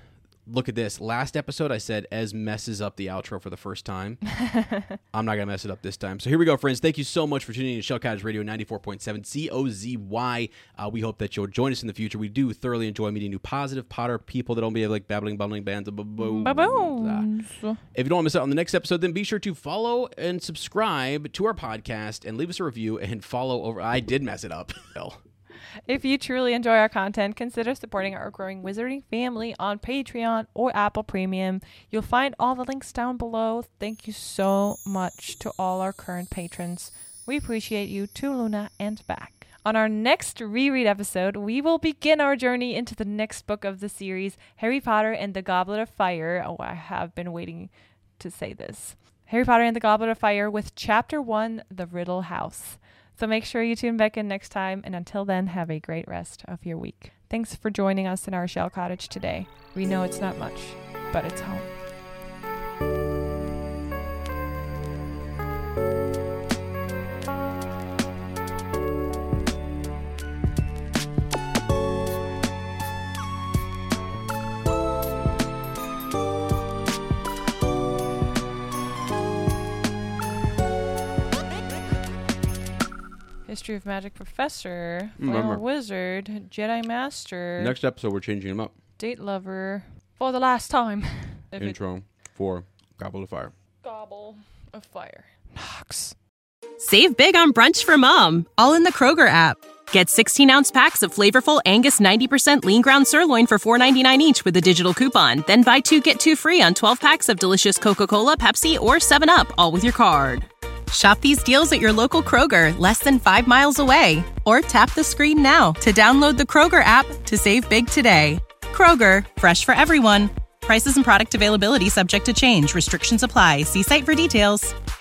look at this. Last episode, I said Ez messes up the outro for the first time. I'm not going to mess it up this time. So here we go, friends. Thank you so much for tuning in to Shell Cottage Radio 94.7 COZY. We hope that you'll join us in the future. We do thoroughly enjoy meeting new positive Potter people that don't be like babbling, bumbling bands. If you don't want to miss out on the next episode, then be sure to follow and subscribe to our podcast and leave us a review and follow over. I did mess it up. If you truly enjoy our content, consider supporting our growing Wizarding family on Patreon or Apple Premium. You'll find all the links down below. Thank you so much to all our current patrons. We appreciate you, to Luna and back. On our next reread episode, we will begin our journey into the next book of the series, Harry Potter and the Goblet of Fire. Oh, I have been waiting to say this. Harry Potter and the Goblet of Fire with Chapter 1, The Riddle House. So make sure you tune back in next time, and until then, have a great rest of your week. Thanks for joining us in our Shell Cottage today. We know it's not much, but it's home. History of Magic Professor, Flannel Wizard, Jedi Master. Next episode, we're changing them up. Date Lover. For the last time. Intro for Gobble of Fire. Gobble of Fire. Knox. Save big on brunch for mom, all in the Kroger app. Get 16-ounce packs of flavorful Angus 90% lean ground sirloin for $4.99 each with a digital coupon. Then buy 2, get 2 free on 12 packs of delicious Coca-Cola, Pepsi, or 7-Up, all with your card. Shop these deals at your local Kroger, less than 5 miles away. Or tap the screen now to download the Kroger app to save big today. Kroger, fresh for everyone. Prices and product availability subject to change. Restrictions apply. See site for details.